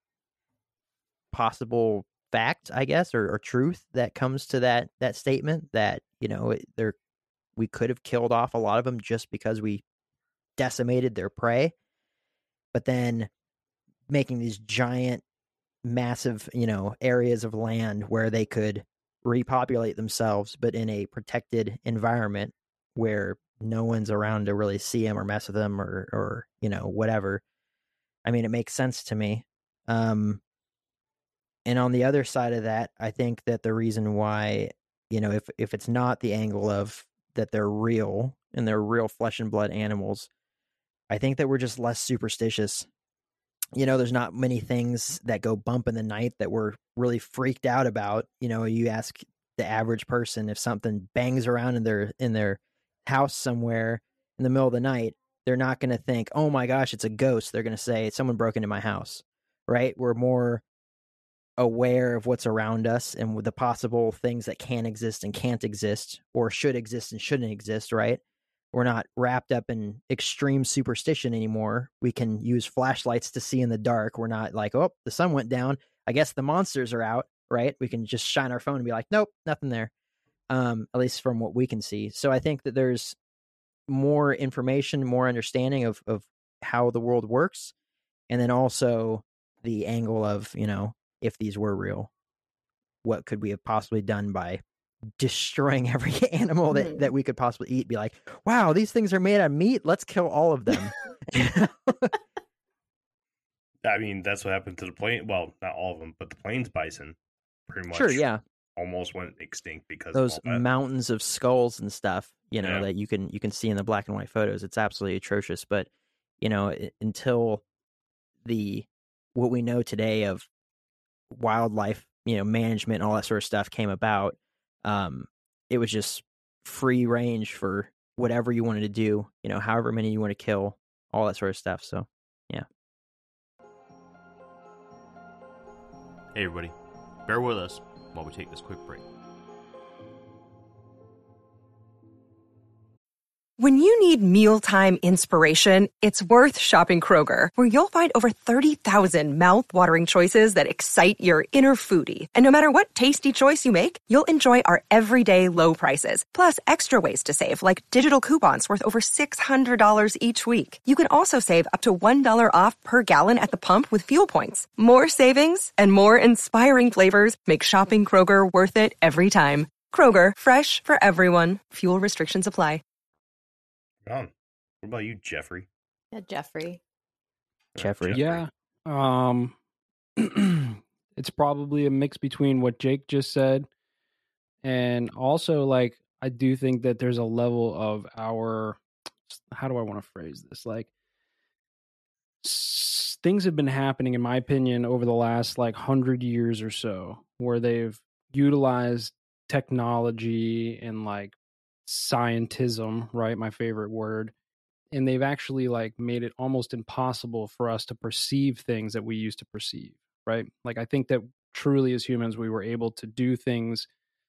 possible fact, I guess, or, or truth that comes to that that statement, that, you know, it, there we could have killed off a lot of them just because we decimated their prey. But then making these giant, massive, you know, areas of land where they could repopulate themselves, but in a protected environment where no one's around to really see them or mess with them, or, or, you know, whatever. I mean, it makes sense to me. Um, and on the other side of that, I think that the reason why, you know, if, if it's not the angle of that they're real and they're real flesh and blood animals, I think that we're just less superstitious. You know, there's not many things that go bump in the night that we're really freaked out about. You know, you ask the average person if something bangs around in their in their house somewhere in the middle of the night, they're not going to think, "Oh my gosh, it's a ghost." They're going to say, "Someone broke into my house." Right? We're more aware of what's around us and with the possible things that can exist and can't exist, or should exist and shouldn't exist, right? We're not wrapped up in extreme superstition anymore. We can use flashlights to see in the dark. We're not like, oh, the sun went down, I guess the monsters are out, right? We can just shine our phone and be like, nope, nothing there. Um, at least from what we can see. So I think that there's more information, more understanding of, of how the world works. And then also the angle of, you know, if these were real, what could we have possibly done by destroying every animal that, mm. that we could possibly eat? Be like, wow, these things are made out of meat. Let's kill all of them. I mean, that's what happened to the plain. Well, not all of them, but the plains bison pretty much. Sure, yeah. Almost went extinct because those of all that. Mountains of skulls and stuff, you know, yeah. that you can you can see in the black and white photos. It's absolutely atrocious. But, you know, it, until the what we know today of wildlife, you know, management and all that sort of stuff came about, um, it was just free range for whatever you wanted to do, you know, however many you want to kill, all that sort of stuff. So, yeah. Hey, everybody. Bear with us while we take this quick break. When you need mealtime inspiration, it's worth shopping Kroger, where you'll find over thirty thousand mouth-watering choices that excite your inner foodie. And no matter what tasty choice you make, you'll enjoy our everyday low prices, plus extra ways to save, like digital coupons worth over six hundred dollars each week. You can also save up to one dollar off per gallon at the pump with fuel points. More savings and more inspiring flavors make shopping Kroger worth it every time. Kroger, fresh for everyone. Fuel restrictions apply. On. What about you, Jeffrey? Yeah, Jeffrey. Jeffrey. Yeah. Um, it's probably a mix between what Jake just said, and also, like, I do think that there's a level of our, how do I want to phrase this? Like, s- things have been happening, in my opinion, over the last, like, hundred years or so, where they've utilized technology and, like, scientism, right? My favorite word. And they've actually like made it almost impossible for us to perceive things that we used to perceive, right? Like, I think that truly as humans, we were able to do things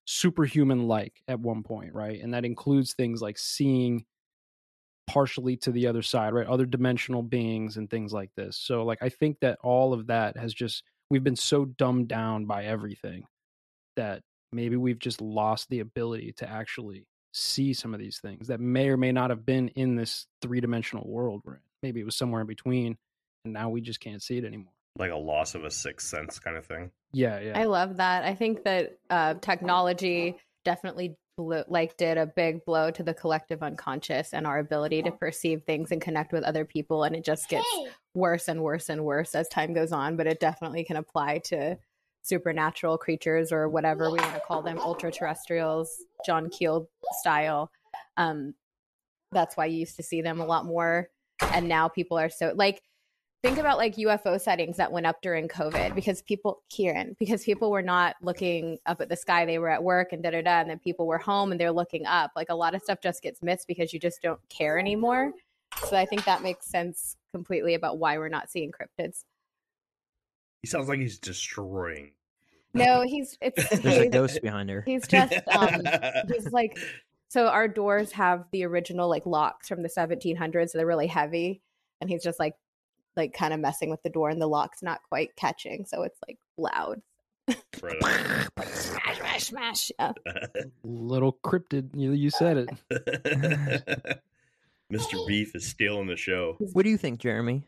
superhuman like at one point, right? And that includes things like seeing partially to the other side, right? Other dimensional beings and things like this. So like I think that all of that has just, we've been so dumbed down by everything that maybe we've just lost the ability to actually see some of these things that may or may not have been in this three-dimensional world we're in. Maybe it was somewhere in between, and now we just can't see it anymore. Like a loss of a sixth sense kind of thing. Yeah, yeah. I love that. I think that uh, technology definitely blew, like did a big blow to the collective unconscious and our ability to perceive things and connect with other people. And it just gets worse and worse and worse as time goes on. But it definitely can apply to supernatural creatures or whatever we want to call them, ultra terrestrials, John Keel style. Um, that's why you used to see them a lot more. And now people are so like, think about like U F O sightings that went up during COVID because people, Kieran, because people were not looking up at the sky. They were at work and da da da. And then people were home and they're looking up. Like a lot of stuff just gets missed because you just don't care anymore. So I think that makes sense completely about why we're not seeing cryptids. He sounds like he's destroying. No, he's it's There's a he's, ghost behind her. he's just um he's like, so our doors have the original like locks from the seventeen hundreds, so they're really heavy, and he's just like like kind of messing with the door and the lock's not quite catching, so it's like loud. Right Smash, smash, smash. Yeah. Little cryptid, you, you said it. Mister Beef is stealing the show. What do you think, Jeremy?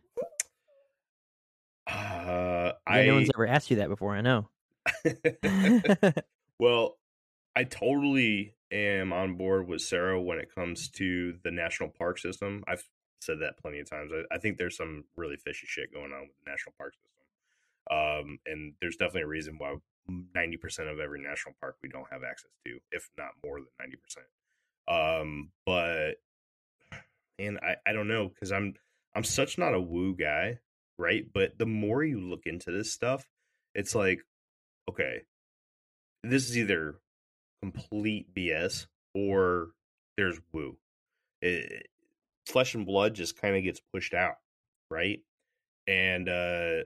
Uh, Yeah, I no one's ever asked you that before, I know. Well, I totally am on board with Sarah when it comes to the national park system. I've said that plenty of times. I, I think there's some really fishy shit going on with the national park system. Um, and there's definitely a reason why ninety percent of every national park we don't have access to, if not more than ninety percent. Um, but, and I, I don't know, because I'm, I'm such not a woo guy, right? But the more you look into this stuff, it's like, okay, this is either complete B S or there's woo. It, flesh and blood just kind of gets pushed out, right? And uh,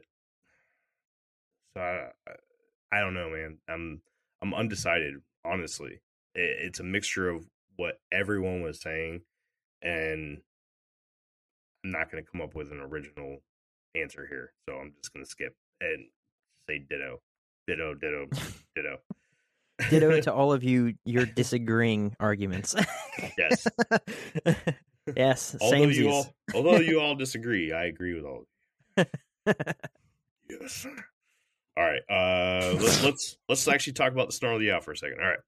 so I, I don't know, man. I'm I'm undecided, honestly. It, it's a mixture of what everyone was saying, and I'm not going to come up with an original answer here. So I'm just going to skip and say ditto, ditto, ditto, ditto. Ditto to all of you, your disagreeing arguments. Yes. Yes, although you samesies. all, although you all disagree, I agree with all of you. Yes. All right. Uh, let's let's let's actually talk about the Snarly Owl for a second. All right.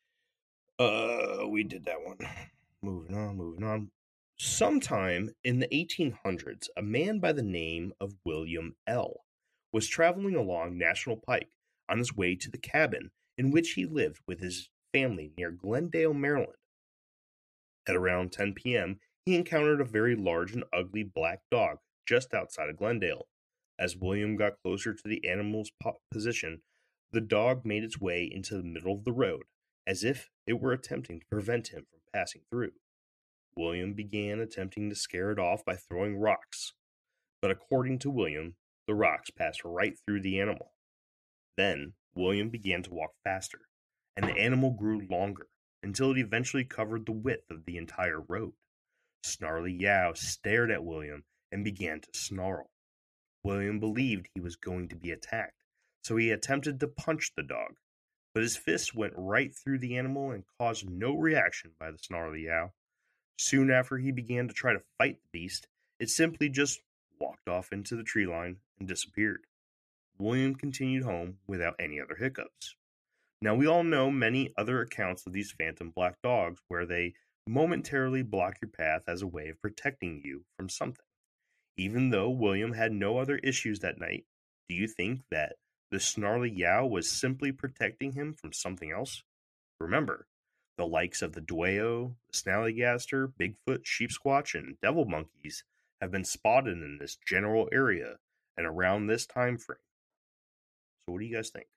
Uh, we did that one. Moving on. Moving on. Sometime in the eighteen hundreds, a man by the name of William L. was traveling along National Pike on his way to the cabin in which he lived with his family near Glendale, Maryland. At around ten p.m., he encountered a very large and ugly black dog just outside of Glendale. As William got closer to the animal's po- position, the dog made its way into the middle of the road, as if it were attempting to prevent him from passing through. William began attempting to scare it off by throwing rocks, but according to William, the rocks passed right through the animal. Then, William began to walk faster, and the animal grew longer, until it eventually covered the width of the entire road. Snarly Yow stared at William and began to snarl. William believed he was going to be attacked, so he attempted to punch the dog, but his fist went right through the animal and caused no reaction by the Snarly Yow. Soon after he began to try to fight the beast, it simply just walked off into the tree line and disappeared. William continued home without any other hiccups. Now, we all know many other accounts of these phantom black dogs where they momentarily block your path as a way of protecting you from something. Even though William had no other issues that night, do you think that the Snarly Yow was simply protecting him from something else? Remember, the likes of the Dwayyo, the Snallygaster, Bigfoot, Sheepsquatch, and Devil Monkeys have been spotted in this general area and around this time frame. So what do you guys think?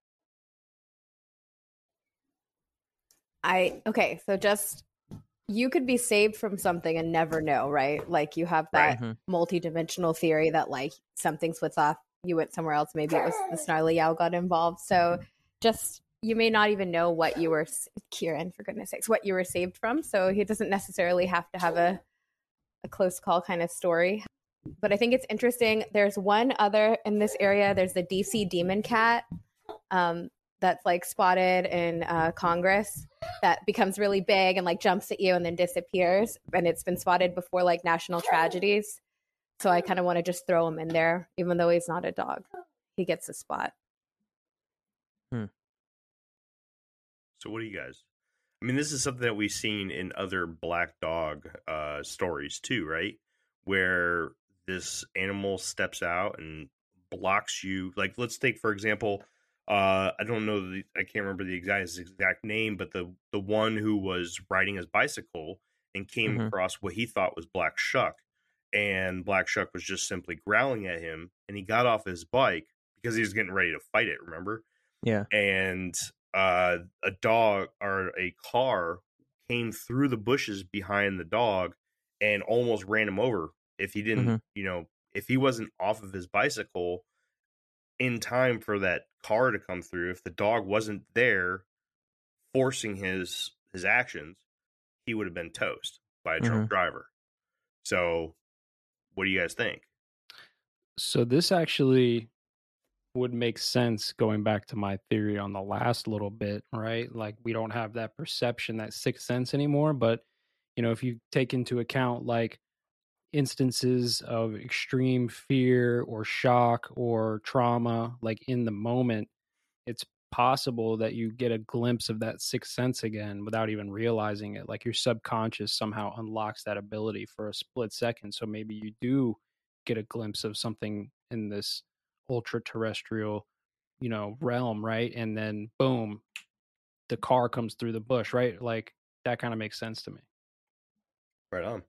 I okay, so just you could be saved from something and never know, right? Like you have that Right. multi-dimensional theory that like something splits off, you went somewhere else, maybe it was the Snarly Yow got involved. So just you may not even know what you were, Kieran, for goodness sakes, what you were saved from. So he doesn't necessarily have to have a, a close call kind of story. But I think it's interesting. There's one other in this area. There's the D C demon cat um, that's like spotted in uh, Congress that becomes really big and like jumps at you and then disappears. And it's been spotted before like national tragedies. So I kind of want to just throw him in there, even though he's not a dog. He gets a spot. Hmm. So what do you guys? I mean, this is something that we've seen in other black dog uh, stories too, right? Where this animal steps out and blocks you. Like, let's take, for example, uh, I don't know, the, I can't remember the exact his exact name, but the, the one who was riding his bicycle and came Mhm. across what he thought was Black Shuck. And Black Shuck was just simply growling at him. And he got off his bike because he was getting ready to fight it, remember? Yeah. And uh, a dog or a car came through the bushes behind the dog and almost ran him over. If he didn't, Mhm. you know, if he wasn't off of his bicycle in time for that car to come through, if the dog wasn't there forcing his his actions, he would have been toast by a drunk Mhm. driver. So, what do you guys think? So this actually would make sense going back to my theory on the last little bit, right? Like we don't have that perception, that sixth sense anymore. But, you know, if you take into account like instances of extreme fear or shock or trauma, like in the moment, it's possible that you get a glimpse of that sixth sense again without even realizing it. Like your subconscious somehow unlocks that ability for a split second. So maybe you do get a glimpse of something in this ultra terrestrial, you know, realm, right? And then boom, the car comes through the bush, right? Like that kind of makes sense to me. Right on.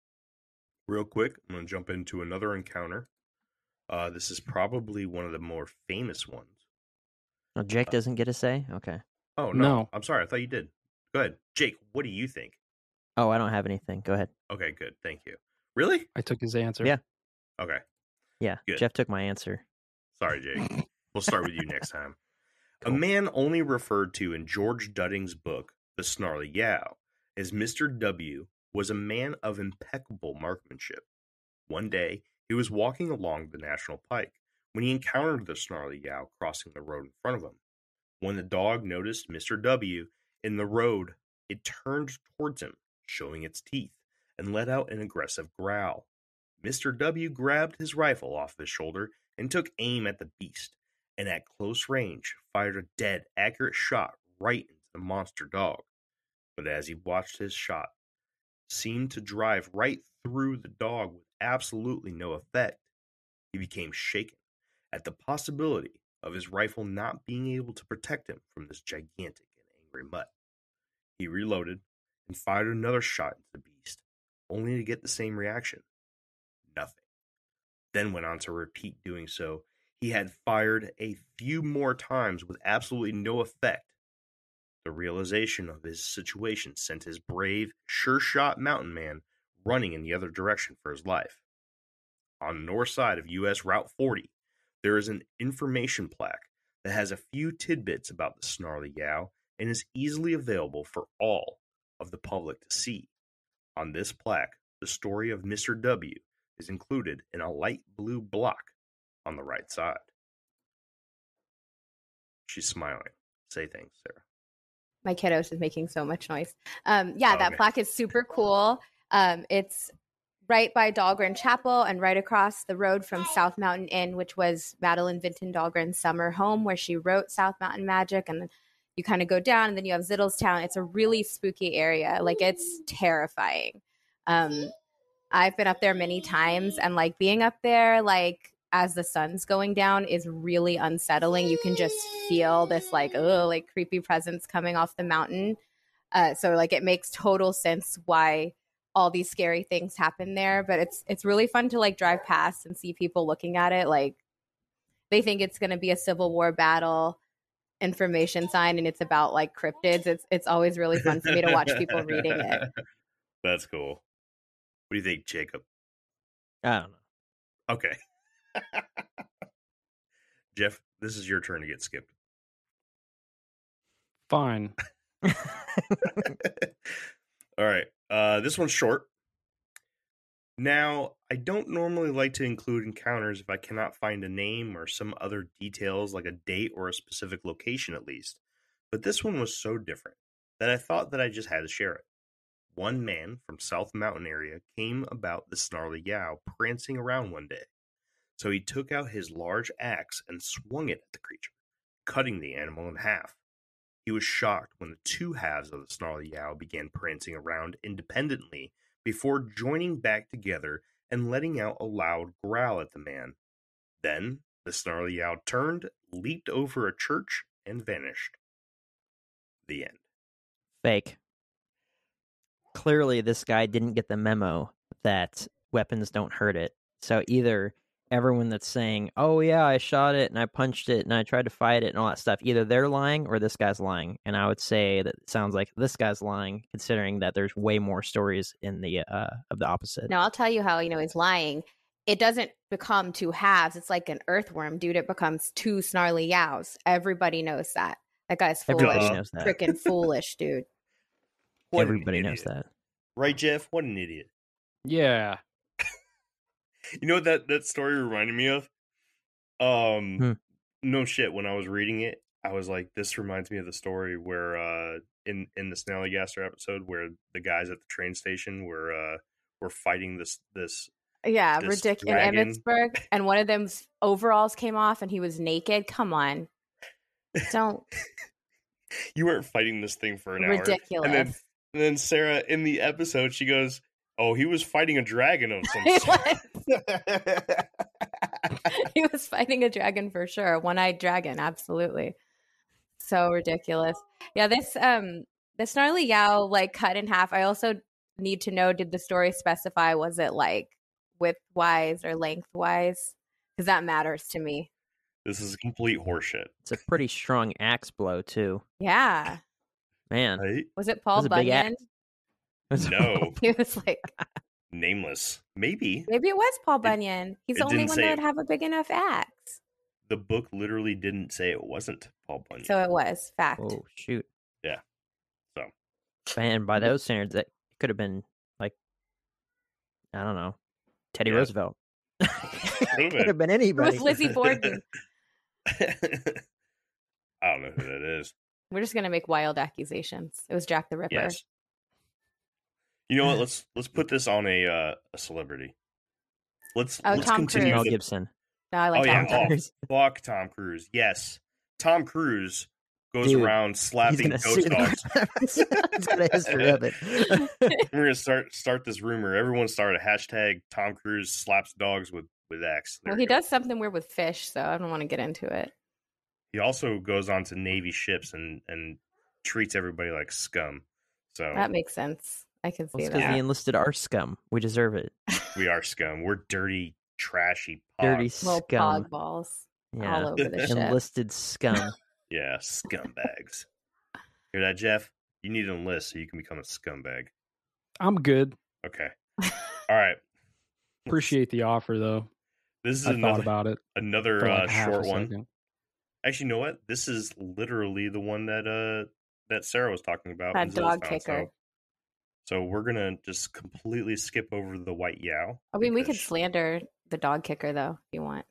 Real quick, I'm going to jump into another encounter. Uh, this is probably one of the more famous ones. Oh, Jake doesn't get a say? Okay. Oh, no. No. I'm sorry. I thought you did. Go ahead. Jake, what do you think? Oh, I don't have anything. Go ahead. Okay, good. Thank you. Really? I took his answer. Yeah. Okay. Yeah. Good. Jeff took my answer. Sorry, Jake. We'll start with you next time. Cool. A man only referred to in George Dudding's book, The Snarly Yow, as Mister W was a man of impeccable marksmanship. One day, he was walking along the National Pike when he encountered the Snarly Yow crossing the road in front of him. When the dog noticed Mister W in the road, it turned towards him, showing its teeth, and let out an aggressive growl. Mister W grabbed his rifle off his shoulder and took aim at the beast, and at close range fired a dead, accurate shot right into the monster dog. But as he watched, his shot seemed to drive right through the dog with absolutely no effect. He became shaken at the possibility of his rifle not being able to protect him from this gigantic and angry mutt. He reloaded and fired another shot into the beast, only to get the same reaction. Nothing. Then went on to repeat doing so. He had fired a few more times with absolutely no effect. The realization of his situation sent his brave, sure-shot mountain man running in the other direction for his life. On the north side of U S Route forty, there is an information plaque that has a few tidbits about the Snarly Yow and is easily available for all of the public to see. On this plaque, the story of Mister W is included in a light blue block on the right side. She's smiling. Say things, Sarah. My kiddos is making so much noise. Um, yeah, Oh, that okay. plaque is super cool. Um, it's right by Dahlgren Chapel and right across the road from South Mountain Inn, which was Madeline Vinton Dahlgren's summer home where she wrote South Mountain Magic. And then you kind of go down and then you have Zittlestown. It's a really spooky area. Like it's terrifying. Um, I've been up there many times and like being up there, like as the sun's going down is really unsettling. You can just feel this like, oh, like creepy presence coming off the mountain. Uh, so like it makes total sense why all these scary things happen there. But it's it's really fun to like drive past and see people looking at it. Like they think it's going to be a Civil War battle information sign and it's about like cryptids. It's it's always really fun for me to watch people reading it. That's cool. What do you think, Jacob? I don't know. Okay. Jeff, this is your turn to get skipped. Fine. All right. Uh, this one's short. Now, I don't normally like to include encounters if I cannot find a name or some other details like a date or a specific location at least. But this one was so different that I thought that I just had to share it. One man from South Mountain area came about the Snarly Yow prancing around one day. So he took out his large axe and swung it at the creature, cutting the animal in half. He was shocked when the two halves of the Snarly Yow began prancing around independently before joining back together and letting out a loud growl at the man. Then the Snarly Yow turned, leaped over a church, and vanished. The end. Fake. Clearly, this guy didn't get the memo that weapons don't hurt it. So either everyone that's saying, oh yeah, I shot it and I punched it and I tried to fight it and all that stuff, either they're lying or this guy's lying. And I would say that it sounds like this guy's lying, considering that there's way more stories in the uh, of the opposite. Now, I'll tell you how, you know, he's lying. It doesn't become two halves. It's like an earthworm, dude. It becomes two Snarly Yows. Everybody knows that. That guy's Everybody foolish. knows that. Freaking foolish, dude. What an Everybody knows idiot. that. Right, Jeff? What an idiot. Yeah. You know what that, that story reminded me of? Um, Hmm. No shit. When I was reading it, I was like, this reminds me of the story where uh, in, in the Snallygaster episode where the guys at the train station were, uh, were fighting this... this Yeah, This ridiculous. In dragon. Emmitsburg, and one of them's overalls came off and he was naked. Come on. Don't. You weren't fighting this thing for an hour. Ridiculous. And then, and then Sarah, in the episode, she goes, oh, he was fighting a dragon of some He sort. He was fighting a dragon for sure. One-eyed dragon, absolutely. So ridiculous. Yeah, this um the Snarly Yow like cut in half. I also need to know, did the story specify, was it like width-wise or lengthwise? Because that matters to me. This is complete horseshit. It's a pretty strong axe blow, too. Yeah. Man. Right? Was it Paul That's a big Bunyan? axe. No. He was like, Nameless. Maybe. maybe it was Paul Bunyan. He's it the only didn't one say that it. would have a big enough axe. The book literally didn't say it wasn't Paul Bunyan. So it was. Fact. Oh, shoot. Yeah. So. And by those standards, that could have been, like, I don't know, Teddy Yeah. Roosevelt. been. Could have been It anybody. was Lizzie Borden. I don't know who that is. We're just gonna make wild accusations. It was Jack the Ripper. Yes. You know what? Let's let's put this on a uh, a celebrity. Let's Oh, let's Tom continue. Mel the- Gibson. No, I like Oh Tom yeah, Cruise. oh, fuck Tom Cruise. Yes, Tom Cruise goes Dude, around He's slapping gonna sue ghost dogs. the He's got a history of it. We're gonna start start this rumor. Everyone start a hashtag Tom Cruise slaps dogs with with axe. There Well, we he go. does something weird with fish, so I don't want to get into it. He also goes on to Navy ships and and treats everybody like scum. So That makes sense. I can see Well, it's because that. he enlisted our scum. We deserve it. we are scum. We're dirty, trashy, Dirty pogs. Little scum. pog balls Yeah. all over the ship. Enlisted scum. Yeah, scumbags. Hear that, Jeff? You need to enlist so you can become a scumbag. I'm good. Okay. All right. Appreciate the offer, though. This is I another thought about it another for uh, like half short a one. second. Actually, you know what? This is literally the one that uh that Sarah was talking about. That in dog Zillstown, kicker. So, so we're gonna just completely skip over the white yow. I mean, we could because- slander the dog kicker, though, if you want.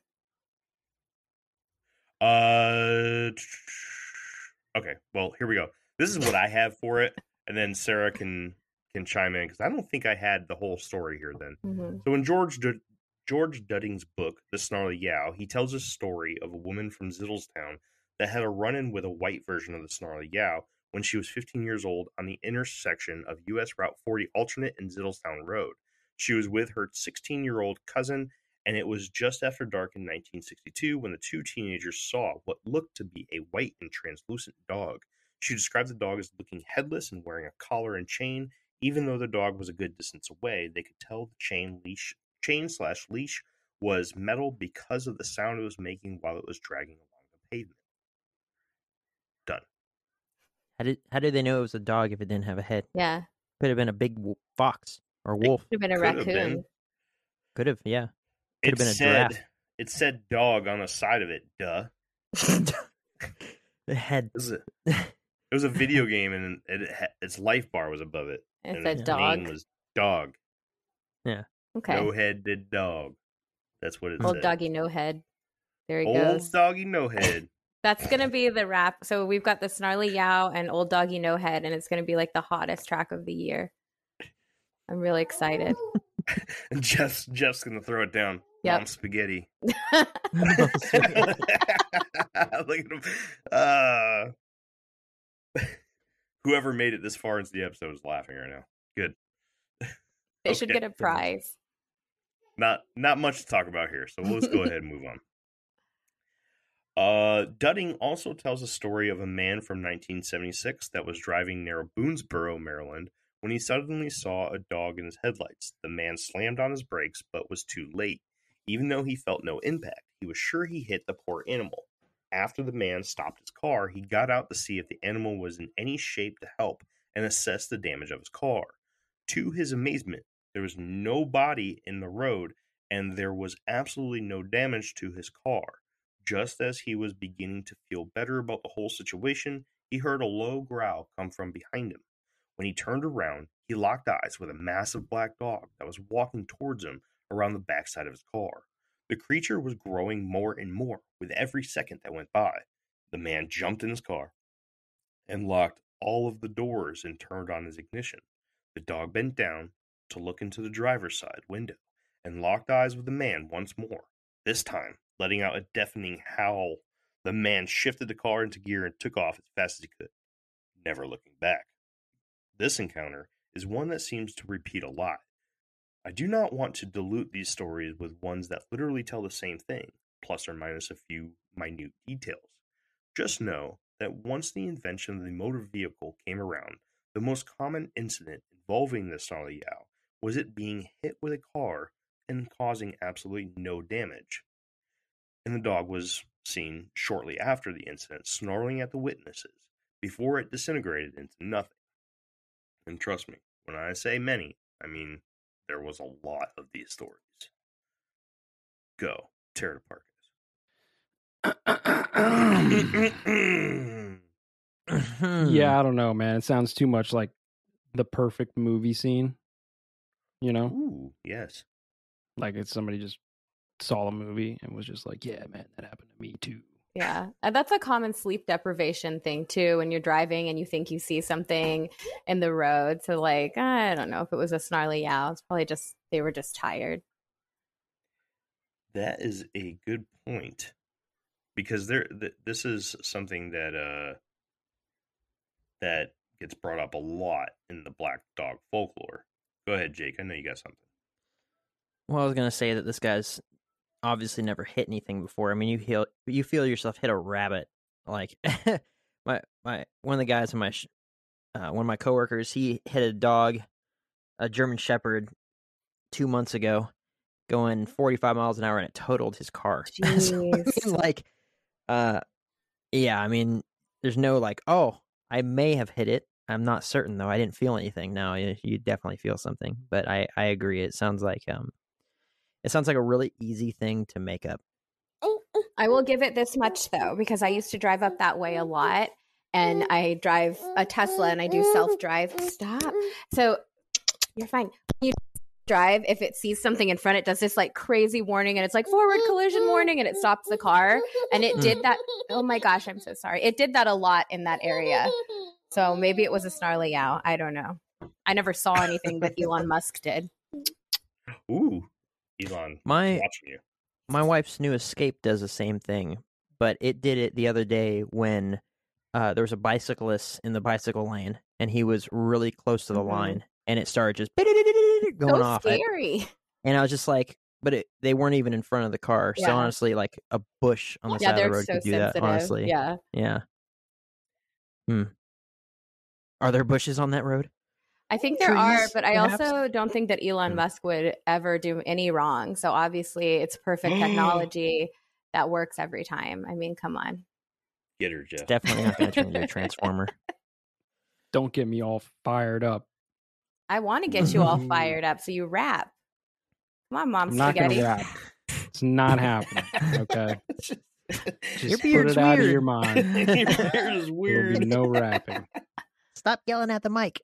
Uh, okay. Well, here we go. This is what I have for it, and then Sarah can can chime in because I don't think I had the whole story here. Then, Mhm. so in George D- George Dudding's book, The Snarly Yow, he tells a story of a woman from Ziddlestown that had a run-in with a white version of the Snarly Yow when she was fifteen years old on the intersection of U S Route forty Alternate and Ziddlestown Road. She was with her sixteen-year-old cousin, and it was just after dark in nineteen sixty-two when the two teenagers saw what looked to be a white and translucent dog. She described the dog as looking headless and wearing a collar and chain. Even though the dog was a good distance away, they could tell the chain leash chain slash leash was metal because of the sound it was making while it was dragging along the pavement. Done. How did how did they know it was a dog if it didn't have a head? Yeah. Could have been a big w- fox or wolf. Could have been a Could have raccoon. been. Could have, yeah. Could have It been a said giraffe. it said dog on the side of it. Duh. The head. This is It was a video game, and it, it its life bar was above it. It and said its dog. name was Dog. Okay. No head did dog. That's what it Old said. doggy no head. There he Old goes. doggy no head. That's gonna be the wrap. So we've got the Snarly Yow and Old Doggy No Head, and it's gonna be like the hottest track of the year. I'm really excited. And Jeff's Jeff's gonna throw it down. Yep. Mom spaghetti. Look at him. Uh, whoever made it this far into the episode is laughing right now. Good. They should Okay. get a prize. Not not much to talk about here, so let's go ahead and move on. Uh, Dudding also tells a story of a man from nineteen seventy-six that was driving near Boonesboro, Maryland, when he suddenly saw a dog in his headlights. The man slammed on his brakes, but was too late. Even though he felt no impact, he was sure he hit the poor animal. After the man stopped his car, he got out to see if the animal was in any shape to help and assess the damage of his car. To his amazement, there was no body in the road, and there was absolutely no damage to his car. Just as he was beginning to feel better about the whole situation, he heard a low growl come from behind him. When he turned around, he locked eyes with a massive black dog that was walking towards him around the backside of his car. The creature was growing more and more with every second that went by. The man jumped in his car and locked all of the doors and turned on his ignition. The dog bent down to look into the driver's side window and locked eyes with the man once more. This time, letting out a deafening howl, the man shifted the car into gear and took off as fast as he could, never looking back. This encounter is one that seems to repeat a lot. I do not want to dilute these stories with ones that literally tell the same thing, plus or minus a few minute details. Just know that once the invention of the motor vehicle came around, the most common incident involving the Snarly Yow was it being hit with a car and causing absolutely no damage. And the dog was seen shortly after the incident snarling at the witnesses before it disintegrated into nothing. And trust me, when I say many, I mean there was a lot of these stories. Go, tear it apart, guys. Yeah, I don't know, man. It sounds too much like the perfect movie scene. You know? Ooh, yes. Like it's somebody just saw a movie and was just like, yeah, man, that happened to me too. Yeah. And that's a common sleep deprivation thing too, when you're driving and you think you see something in the road. So like, I don't know if it was a Snarly Yow. It's probably just, they were just tired. That is a good point. Because there, th- this is something that uh, that gets brought up a lot in the black dog folklore. Go ahead, Jake. I know you got something. Well, I was gonna say that this guy's obviously never hit anything before. I mean, you feel you feel yourself hit a rabbit. Like my my one of the guys in my sh- uh, one of my coworkers, he hit a dog, a German Shepherd, two months ago, going forty-five miles an hour, and it totaled his car. So, I mean, like, uh, yeah, I mean, there's no like, oh, I may have hit it. I'm not certain though. I didn't feel anything. No, you, you definitely feel something. But I I agree. It sounds like um. It sounds like a really easy thing to make up. I will give it this much though, because I used to drive up that way a lot, and I drive a Tesla and I do self-drive. Stop. So you're fine. You drive, if it sees something in front, it does this like crazy warning, and it's like forward collision warning, and it stops the car. And it did that. Oh my gosh, I'm so sorry. It did that a lot in that area. So maybe it was a Snarly Yow. I don't know. I never saw anything, but Elon Musk did. Ooh. Elon, my watching you. My wife's new Escape does the same thing, but it did it the other day when uh, there was a bicyclist in the bicycle lane, and he was really close to the Mm-hmm. line, and it started just going So off. scary. I, and I was just like, but it, they weren't even in front of the car. So Yeah. honestly, like a bush on the Yeah, side of the they're road so could do sensitive. that. Honestly, Yeah. yeah. Hmm. Are there bushes on that road? I think there are, Trees, but I perhaps? also don't think that Elon Hmm. Musk would ever do any wrong. So obviously, it's perfect technology that works every time. I mean, come on. Get her, Jeff. Definitely not going to turn into a transformer. Don't get me all fired up. I want to get you all fired up so you rap. Come on, Mom I'm not going Spaghetti. to rap. It's not happening. Okay. Just Your put beard's it out of weird. your mind. Your beard is There'll be weird. no rapping. Stop yelling at the mic.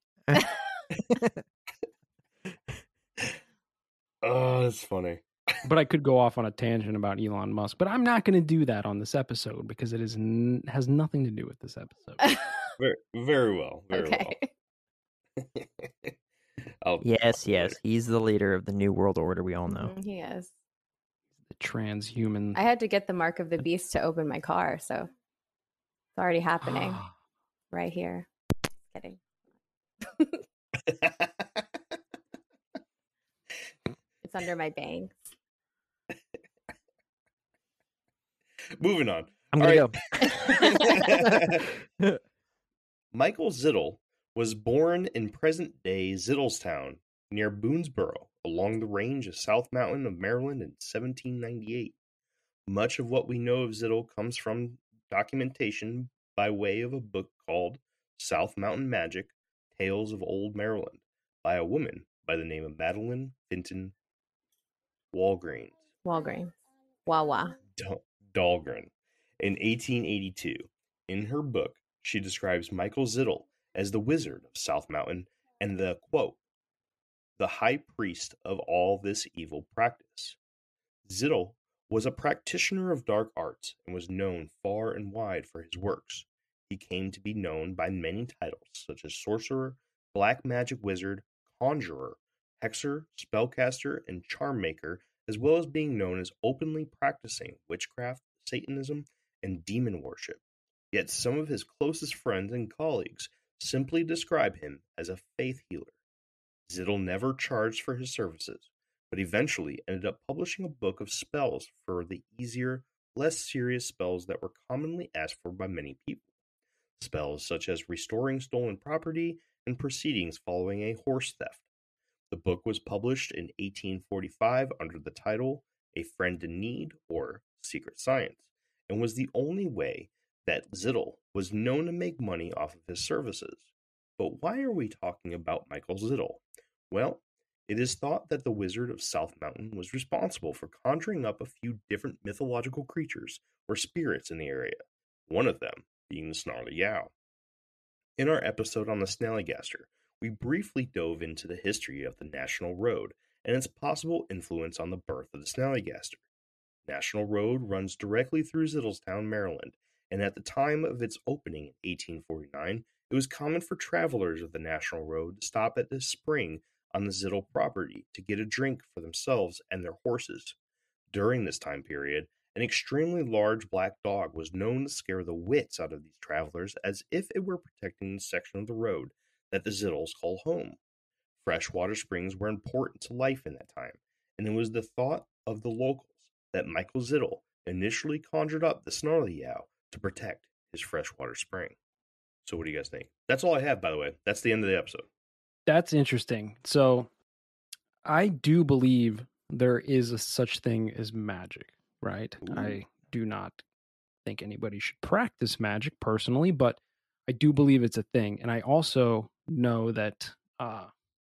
Oh, that's funny. But I could go off on a tangent about Elon Musk, but I'm not going to do that on this episode because it is n- has nothing to do with this episode. Very, very well. Very Okay. well. I'll- Yes, I'll yes. He's the leader of the New World Order, we all know. Mhm, he is. The transhuman. I had to get the mark of the beast to open my car, so it's already happening right here. Kidding. It's under my bangs. Moving on. I'm All gonna right. go. Michael Zittel was born in present-day Zittlestown near Boonesboro along the range of South Mountain of Maryland in seventeen ninety-eight. Much of what we know of Zittel comes from documentation by way of a book called South Mountain Magic, Tales of Old Maryland by a woman by the name of Madeline Vinton Walgreens. Walgreens. Wawa. Dal- Dahlgren. In eighteen eighty-two, in her book, she describes Michael Zittel as the wizard of South Mountain and the, quote, the high priest of all this evil practice. Zittel was a practitioner of dark arts and was known far and wide for his works. He came to be known by many titles such as sorcerer, black magic wizard, conjurer, hexer, spellcaster, and charm maker, as well as being known as openly practicing witchcraft, Satanism, and demon worship. Yet some of his closest friends and colleagues simply describe him as a faith healer. Zittel never charged for his services, but eventually ended up publishing a book of spells for the easier, less serious spells that were commonly asked for by many people. Spells such as restoring stolen property and proceedings following a horse theft. The book was published in eighteen forty-five under the title A Friend in Need, or Secret Science, and was the only way that Zittel was known to make money off of his services. But why are we talking about Michael Zittel? Well, it is thought that the Wizard of South Mountain was responsible for conjuring up a few different mythological creatures or spirits in the area, one of them being the Snarleyyow. In our episode on the Snallygaster, we briefly dove into the history of the National Road and its possible influence on the birth of the Snallygaster. National Road runs directly through Zittlestown, Maryland, and at the time of its opening in eighteen forty-nine, it was common for travelers of the National Road to stop at this spring on the Zittel property to get a drink for themselves and their horses. During this time period, an extremely large black dog was known to scare the wits out of these travelers as if it were protecting the section of the road that the Zittels call home. Freshwater springs were important to life in that time, and it was the thought of the locals that Michael Zittel initially conjured up the Snarleyyow to protect his freshwater spring. So what do you guys think? That's all I have, by the way. That's the end of the episode. That's interesting. So I do believe there is a such thing as magic, right? Ooh. I do not think anybody should practice magic personally, but I do believe it's a thing. And I also know that uh,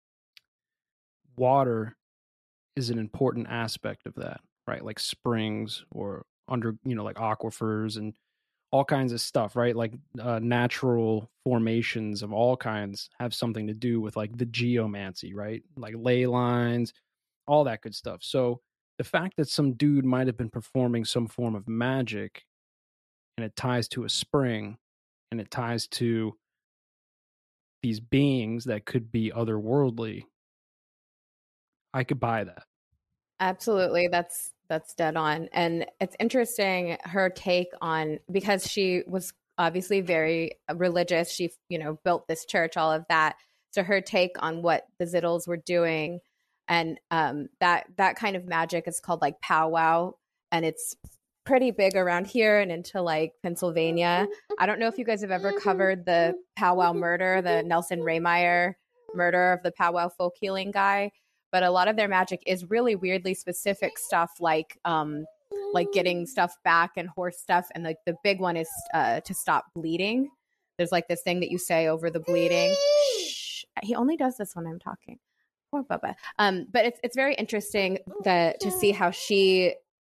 water is an important aspect of that, right? Like springs or under, you know, like aquifers and all kinds of stuff, right? Like uh, natural formations of all kinds have something to do with like the geomancy, right? Like ley lines, all that good stuff. So the fact that some dude might have been performing some form of magic and it ties to a spring and it ties to these beings that could be otherworldly, I could buy that. Absolutely. That's that's dead on. And it's interesting her take on, because she was obviously very religious. She, you know, built this church, all of that. So her take on what the Zittels were doing, and um, that that kind of magic is called like powwow, and it's pretty big around here and into like Pennsylvania. I don't know if you guys have ever covered the powwow murder, the Nelson Raymeyer murder of the powwow folk healing guy. But a lot of their magic is really weirdly specific stuff, like um, like getting stuff back and horse stuff. And like the big one is uh, to stop bleeding. There's like this thing that you say over the bleeding. Shh. He only does this when I'm talking. Poor Bubba. Um, but it's it's very interesting that to see how she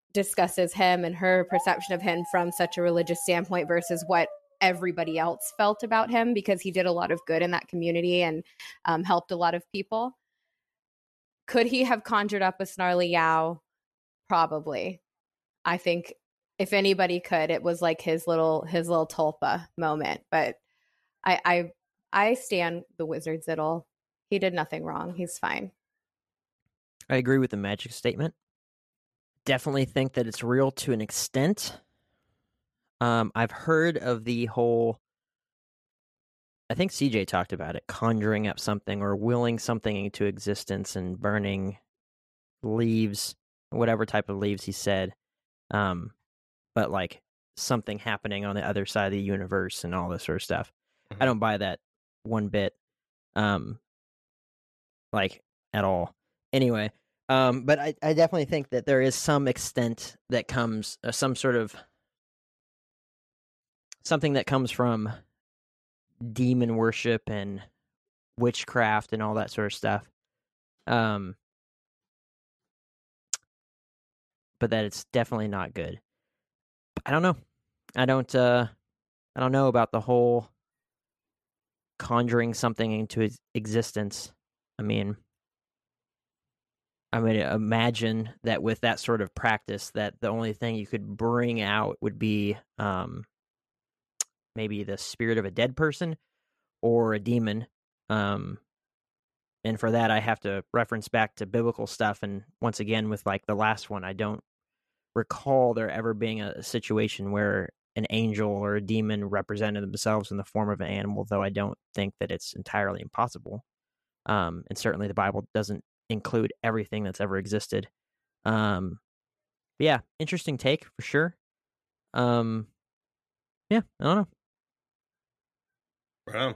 discusses him and her perception of him from such a religious standpoint versus what everybody else felt about him, because he did a lot of good in that community and um, helped a lot of people. Could he have conjured up a Snarly-Yow? Probably. I think if anybody could, it was like his little his little tulpa moment. But I I I stand the Wizard Ziddle. He did nothing wrong. He's fine. I agree with the magic statement. Definitely think that it's real to an extent. Um, I've heard of the whole, I think C J talked about it, conjuring up something or willing something into existence and burning leaves, whatever type of leaves he said. Um, but like something happening on the other side of the universe and all this sort of stuff. Mm-hmm. I don't buy that one bit, um, like at all. Anyway, um, but I, I definitely think that there is some extent that comes, uh, some sort of something that comes from demon worship and witchcraft and all that sort of stuff. Um, but that it's definitely not good. I don't know. I don't, uh, I don't know about the whole conjuring something into existence. I mean, I mean, imagine that with that sort of practice, that the only thing you could bring out would be, um, maybe the spirit of a dead person or a demon. Um, and for that, I have to reference back to biblical stuff. And once again, with like the last one, I don't recall there ever being a situation where an angel or a demon represented themselves in the form of an animal, though I don't think that it's entirely impossible. Um, and certainly the Bible doesn't include everything that's ever existed. Um, but yeah, interesting take for sure. Um, yeah, I don't know. Wow.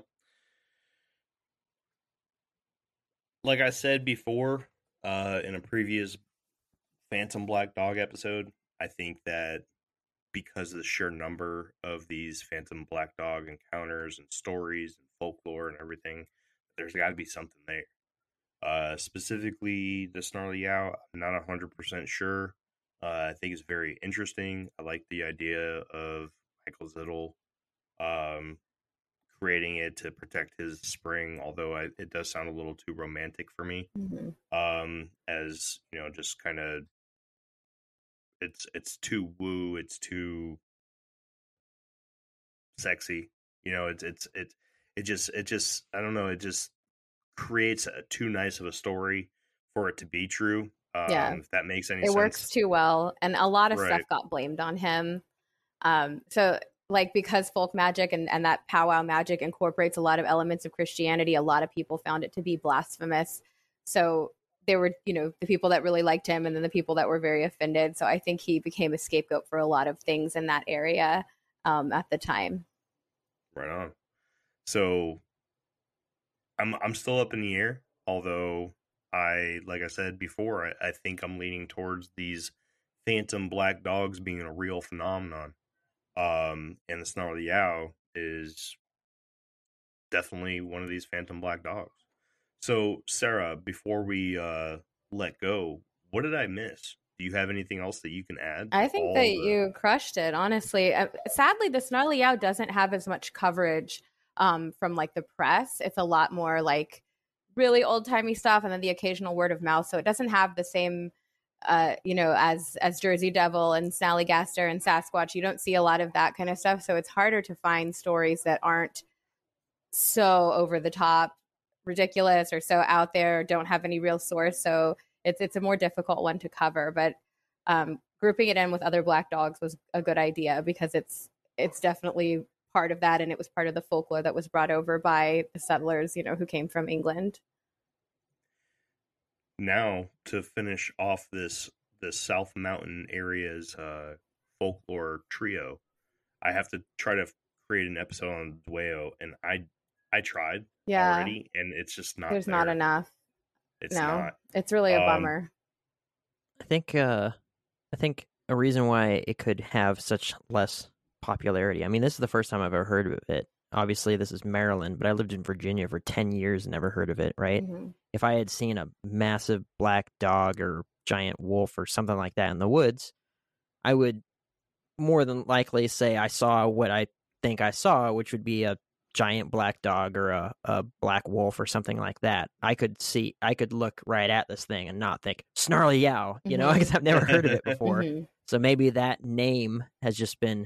Like I said before, uh, in a previous Phantom Black Dog episode, I think that because of the sheer number of these Phantom Black Dog encounters and stories and folklore and everything, there's got to be something there. Uh, specifically, the Snarly-Yow, I'm not one hundred percent sure. Uh, I think it's very interesting. I like the idea of Michael Ziddle um, creating it to protect his spring, although I, it does sound a little too romantic for me. Mm-hmm. Um, as, you know, just kind of, it's it's too woo, it's too sexy. You know, it's it's it it just it just I don't know, it just creates a, too nice of a story for it to be true. Um, yeah, if that makes any it sense. It works too well, and a lot of right. stuff got blamed on him. Um, so like because folk magic and, and that powwow magic incorporates a lot of elements of Christianity, a lot of people found it to be blasphemous. So there were, you know, the people that really liked him and then the people that were very offended. So I think he became a scapegoat for a lot of things in that area um, at the time. Right on. So I'm I'm still up in the air, although I, like I said before, I, I think I'm leaning towards these Phantom Black Dogs being a real phenomenon. Um, and the Snarly-Yow is definitely one of these Phantom Black Dogs. So, Sarah, before we uh, let go, what did I miss? Do you have anything else that you can add? I think that the... you crushed it, honestly. Uh, sadly, the Snarly-Yow doesn't have as much coverage um, from like the press. It's a lot more like really old-timey stuff and then the occasional word of mouth. So it doesn't have the same... Uh, you know, as as Jersey Devil and Snallygaster and Sasquatch, you don't see a lot of that kind of stuff. So it's harder to find stories that aren't so over the top, ridiculous, or so out there, don't have any real source. So it's it's a more difficult one to cover. But um, grouping it in with other black dogs was a good idea because it's it's definitely part of that, and it was part of the folklore that was brought over by the settlers, you know, who came from England. Now, to finish off this this South Mountain area's uh, folklore trio, I have to try to create an episode on Dueo, and I I tried yeah. already, and it's just not There's there. not enough. It's no, not. It's really a um, bummer. I think uh, I think a reason why it could have such less popularity. I mean, this is the first time I've ever heard of it. Obviously, this is Maryland, but I lived in Virginia for ten years and never heard of it, right? Mm-hmm. If I had seen a massive black dog or giant wolf or something like that in the woods, I would more than likely say I saw what I think I saw, which would be a giant black dog or a, a black wolf or something like that. I could see, I could look right at this thing and not think Snarly Yow, you know, Mhm. because I've never heard of it before. Mhm. So maybe that name has just been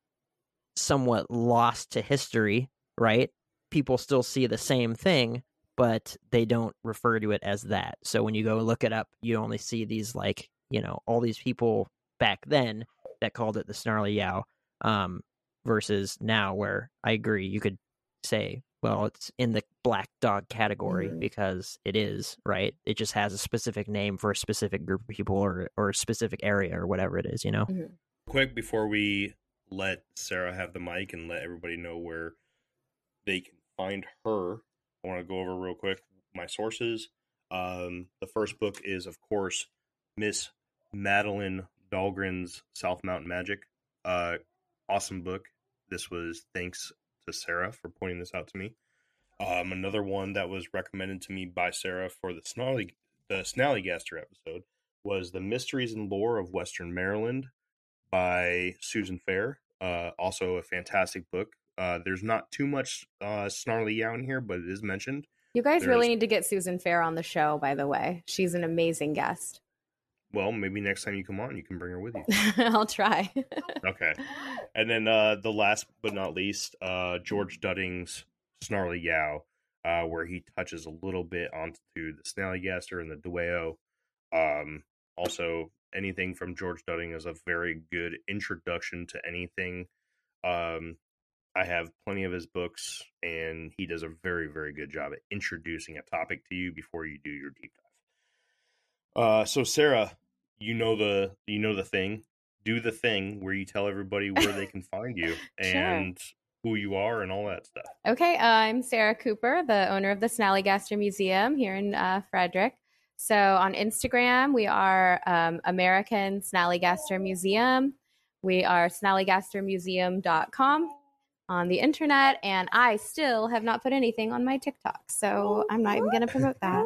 somewhat lost to history, right? People still see the same thing, but they don't refer to it as that. So when you go look it up, you only see these, like, you know, all these people back then that called it the Snarly Yow, um, versus now where I agree, you could say, well, it's in the black dog category Mhm. because it is, right? It just has a specific name for a specific group of people or, or a specific area or whatever it is, you know? Mhm. Quick before we let Sarah have the mic and let everybody know where they can find her, I want to go over real quick my sources. Um, the first book is, of course, Miss Madeline Dahlgren's South Mountain Magic. Uh, awesome book. This was thanks to Sarah for pointing this out to me. Um, another one that was recommended to me by Sarah for the Snarly, the Snallygaster episode was The Mysteries and Lore of Western Maryland by Susan Fair. Uh, also a fantastic book. Uh, there's not too much uh, Snarly Yow in here, but it is mentioned. You guys There's, really need to get Susan Fair on the show, by the way. She's an amazing guest. well, maybe next time you come on, you can bring her with you. I'll try. Okay. And then uh, the last but not least, uh, George Dudding's Snarly Yow, uh, where he touches a little bit onto the Snallygaster and the Dueo. Um, also, anything from George Dudding is a very good introduction to anything. Um, I have plenty of his books, and he does a very, very good job at introducing a topic to you before you do your deep dive. Uh, so Sarah, you know the you know the thing. Do the thing where you tell everybody where they can find you and who you are and all that stuff. Okay, uh, I'm Sarah Cooper, the owner of the Snallygaster Museum here in uh, Frederick. So on Instagram, we are um, American Snallygaster Museum. We are snallygaster museum dot com on the internet, and I still have not put anything on my TikTok, so I'm not even going to promote that.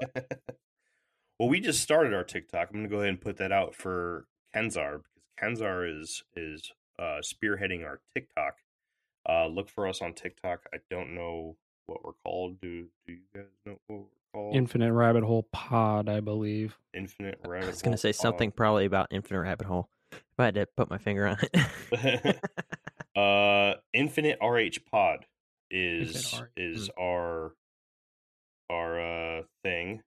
Well, we just started our TikTok. I'm going to go ahead and put that out for Kenzar because Kenzar is is uh, spearheading our TikTok. Uh, look for us on TikTok. I don't know what we're called. Do Do you guys know what we're called? Infinite Rabbit Hole Pod, I believe. Infinite Rabbit Hole. I was going to say Pod. something probably about Infinite Rabbit Hole. If I had to put my finger on it. uh, Infinite R H Pod is Infinite R- is mm. our our uh, thing.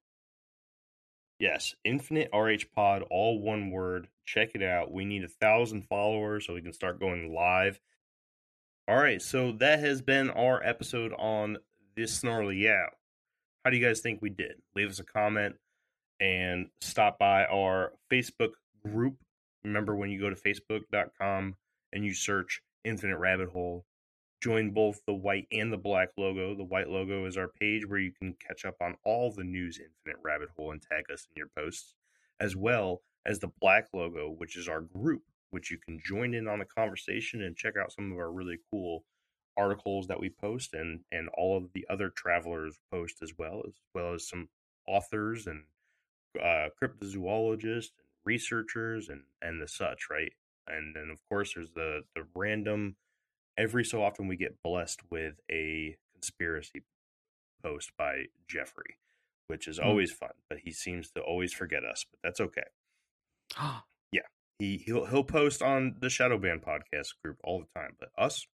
Yes, Infinite R H Pod, all one word. Check it out. We need a thousand followers so we can start going live. All right, so that has been our episode on this Snarly Yow. How do you guys think we did? Leave us a comment and stop by our Facebook group. Remember, when you go to facebook dot com and you search Infinite Rabbit Hole, join both the white and the black logo. The white logo is our page where you can catch up on all the news Infinite Rabbit Hole and tag us in your posts, as well as the black logo, which is our group, which you can join in on the conversation and check out some of our really cool articles that we post and, and all of the other travelers post as well, as well as some authors and uh, cryptozoologists and researchers and, and the such, right? And then, of course, there's the, the random, every so often we get blessed with a conspiracy post by Jeffrey, which is Hmm. always fun, but he seems to always forget us, but that's okay. Yeah, he, he'll, he'll post on the Shadowban podcast group all the time, but us,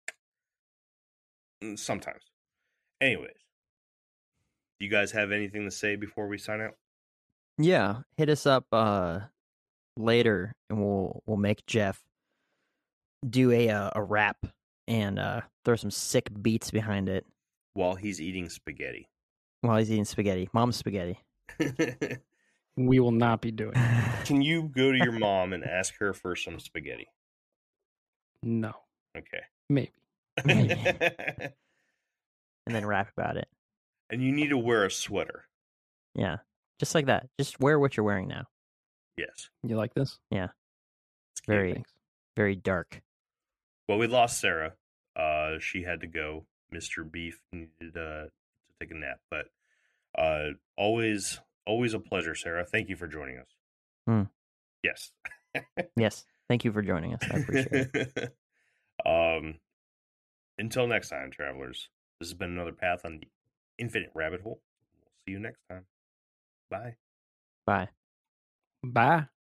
sometimes. Anyways, do you guys have anything to say before we sign out? Yeah, hit us up uh, later, and we'll we'll make Jeff do a uh, a rap and uh, throw some sick beats behind it While he's eating spaghetti. while he's eating spaghetti, mom's spaghetti. We will not be doing it. Can you go to your mom and ask her for some spaghetti? No. Okay. Maybe. Maybe. And then rap about it. And you need to wear a sweater. Yeah, just like that. Just wear what you're wearing now. Yes. You like this? Yeah, It's cute. very Thanks. very dark. Well, we lost Sarah. Uh, she had to go. Mister Beef needed uh, to take a nap. But uh, always, always a pleasure, Sarah. Thank you for joining us. Hmm. Yes. Yes. Thank you for joining us. I appreciate it. um, until next time, travelers, this has been another Path on the Infinite Rabbit Hole. We'll see you next time. Bye. Bye. Bye.